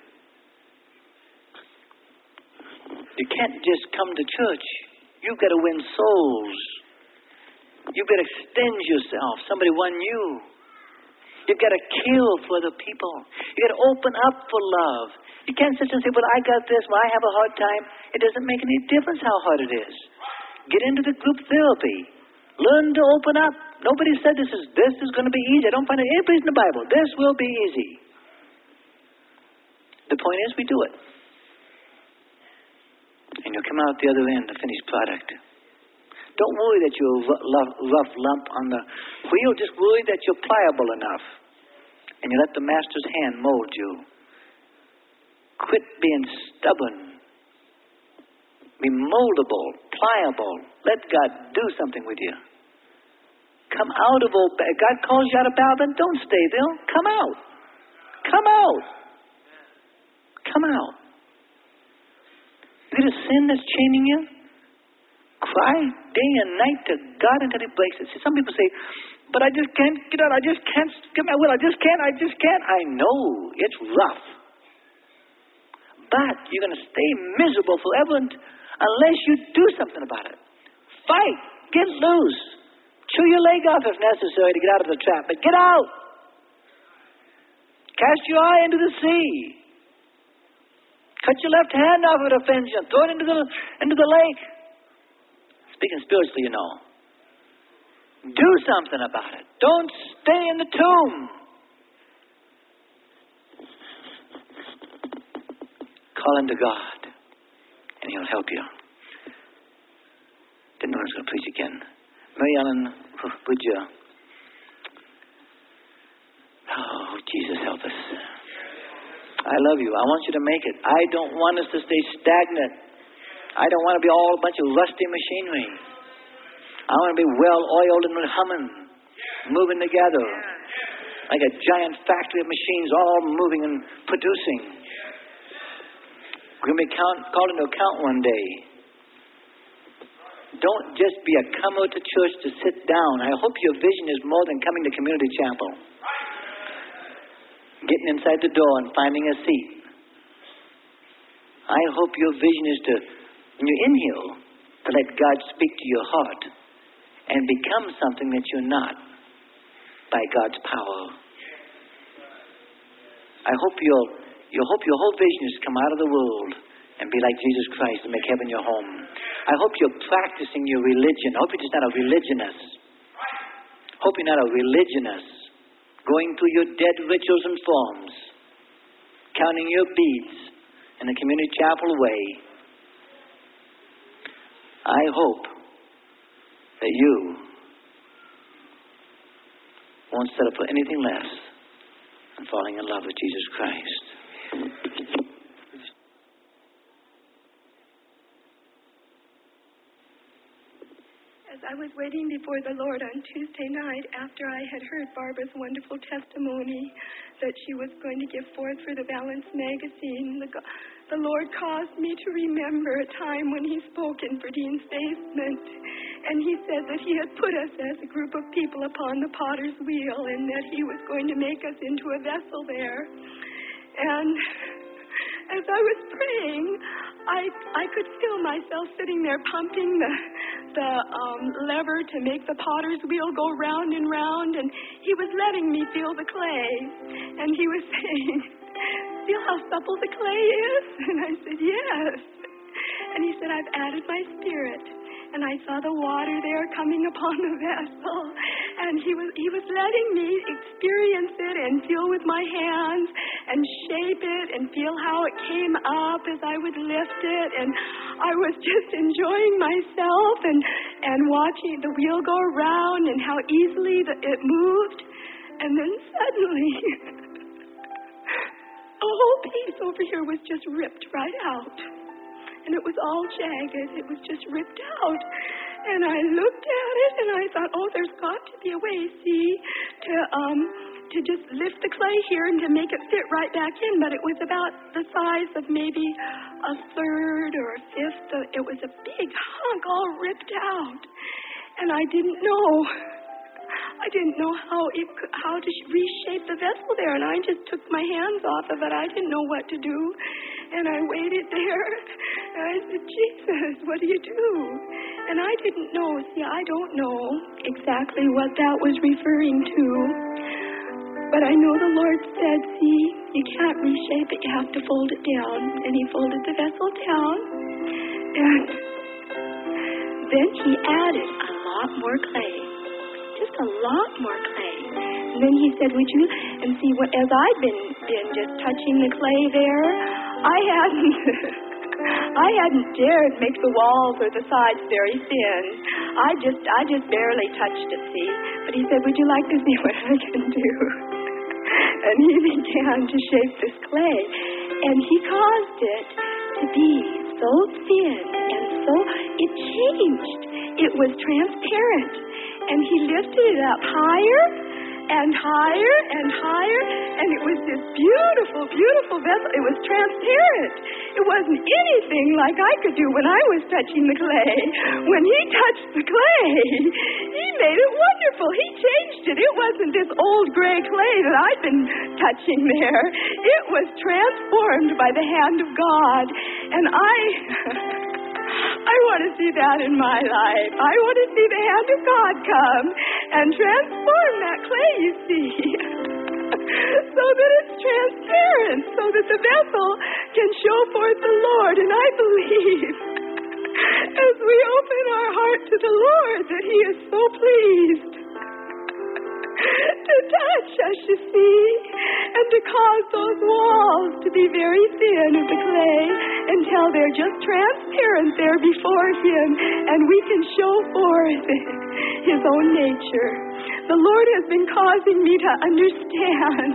You can't just come to church. You've got to win souls. You've got to extend yourself. Somebody won you. You've got to kill for other people. You've got to open up for love. You can't sit and say, well, I got this, well, I have a hard time. It doesn't make any difference how hard it is. Get into the group therapy. Learn to open up. Nobody said this is this is going to be easy. I don't find it any place in the Bible. This will be easy. The point is, we do it. And you'll come out the other end, the finished product. Don't worry that you're a rough, rough lump on the wheel. Just worry that you're pliable enough. And you let the master's hand mold you. Quit being stubborn. Be moldable, pliable. Let God do something with you. Come out of old... God calls you out of Babylon. Don't stay there. Come out. Come out. Come out. If it is sin that's chaining you, cry day and night to God until He breaks it. See, some people say, but I just can't get out. I just can't get my will. I just can't. I just can't. I know. It's rough. But you're going to stay miserable forever unless you do something about it. Fight. Get loose. Chew your leg off if necessary to get out of the trap. But get out. Cast your eye into the sea. Cut your left hand off if it offends you. Throw it into the, into the lake. Speaking spiritually, you know. Do something about it. Don't stay in the tomb. Call him to God, and He'll help you. Didn't know I was going to preach again. Mary Ellen, would you? Oh, Jesus, help us. I love you. I want you to make it. I don't want us to stay stagnant. I don't want to be all a bunch of rusty machinery. I want to be well-oiled and humming, moving together, like a giant factory of machines all moving and producing. We're going to be count, called into account one day. Don't just be a comer to church to sit down. I hope your vision is more than coming to community chapel. Getting inside the door and finding a seat. I hope your vision is to, when you're in here, to let God speak to your heart and become something that you're not by God's power. I hope your you hope your whole vision is to come out of the world and be like Jesus Christ and make heaven your home. I hope you're practicing your religion. I hope you're just not a religionist. I hope you're not a religionist, going through your dead rituals and forms, counting your beads in the community chapel way. I hope that you won't settle for anything less than falling in love with Jesus Christ. As I was waiting before the Lord on Tuesday night, after I had heard Barbara's wonderful testimony that she was going to give forth for the Balance magazine, the, the Lord caused me to remember a time when He spoke in Verdine's basement. And He said that He had put us as a group of people upon the potter's wheel and that He was going to make us into a vessel there. And as I was praying, I I could feel myself sitting there pumping the the um, lever to make the potter's wheel go round and round, and He was letting me feel the clay, and He was saying, "Feel how supple the clay is?" And I said, "Yes." And He said, "I've added my Spirit." And I saw the water there coming upon the vessel. And he was he was letting me experience it and feel with my hands and shape it and feel how it came up as I would lift it. And I was just enjoying myself and, and watching the wheel go around and how easily the, it moved. And then suddenly, a whole piece over here was just ripped right out. And it was all jagged. It was just ripped out. And I looked at it and I thought, oh, there's got to be a way, see, to um to just lift the clay here and to make it fit right back in. But it was about the size of maybe a third or a fifth. It was a big hunk all ripped out. And I didn't know. I didn't know how it could, how to reshape the vessel there. And I just took my hands off of it. I didn't know what to do. And I waited there, and I said, "Jesus, what do you do?" And I didn't know. See, I don't know exactly what that was referring to. But I know the Lord said, see, you can't reshape it, you have to fold it down. And he folded the vessel down. And then he added a lot more clay. Just a lot more clay. And then he said, would you, and see, what, as I'd been, been just touching the clay there, I hadn't, I hadn't dared make the walls or the sides very thin. I just, I just barely touched it, see. But he said, would you like to see what I can do? And he began to shape this clay. And he caused it to be so thin and so, it changed. It was transparent. And he lifted it up higher and higher and higher. And it was this beautiful, beautiful vessel. It was transparent. It wasn't anything like I could do when I was touching the clay. When he touched the clay, he made it wonderful. He changed it. It wasn't this old gray clay that I'd been touching there. It was transformed by the hand of God. And I... I want to see that in my life. I want to see the hand of God come and transform that clay, you see, so that it's transparent, so that the vessel can show forth the Lord. And I believe as we open our heart to the Lord that he is so pleased to touch us, you see, and to cause those walls to be very thin of the clay until they're just transparent there before him, and we can show forth his own nature. The Lord has been causing me to understand.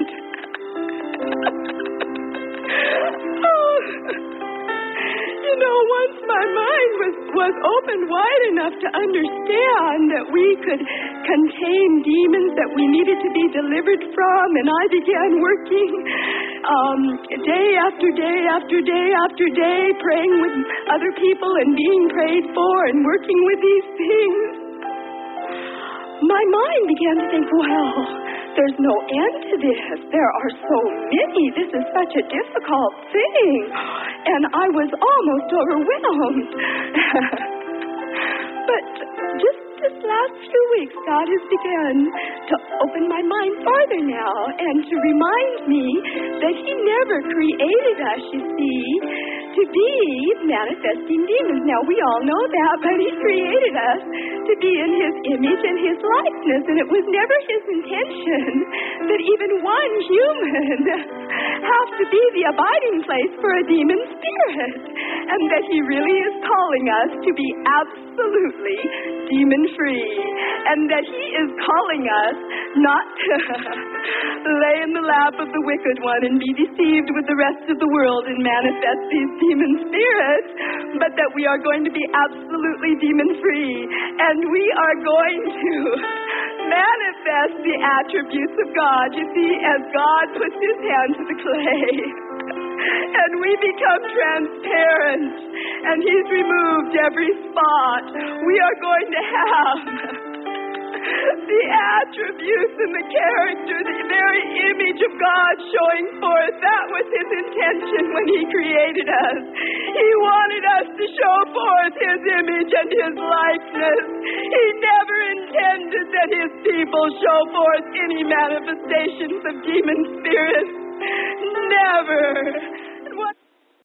Oh, you know, once my mind was, was opened wide enough to understand that we could contain demons that we needed to be delivered from, and I began working um, day after day after day after day, praying with other people and being prayed for and working with these things. My mind began to think, well, there's no end to this. There are so many. This is such a difficult thing. And I was almost overwhelmed. But just this last few weeks, God has begun to open my mind farther now and to remind me that he never created us, you see, to be manifesting demons. Now, we all know that, but he created us to be in his image and his likeness, and it was never his intention that even one human have to be the abiding place for a demon spirit, and that he really is calling us to be absolutely demon-free, and that he is calling us not to lay in the lap of the wicked one and be deceived with the rest of the world and manifest these demon spirits, but that we are going to be absolutely demon-free, and we are going to manifest the attributes of God. You see, as God puts his hand to the clay, and we become transparent, and he's removed every spot, we are going to have the attributes and the character, the very image of God showing forth. That was his intention when he created us. He wanted us to show forth his image and his likeness. He never intended that his people show forth any manifestations of demon spirits. Never.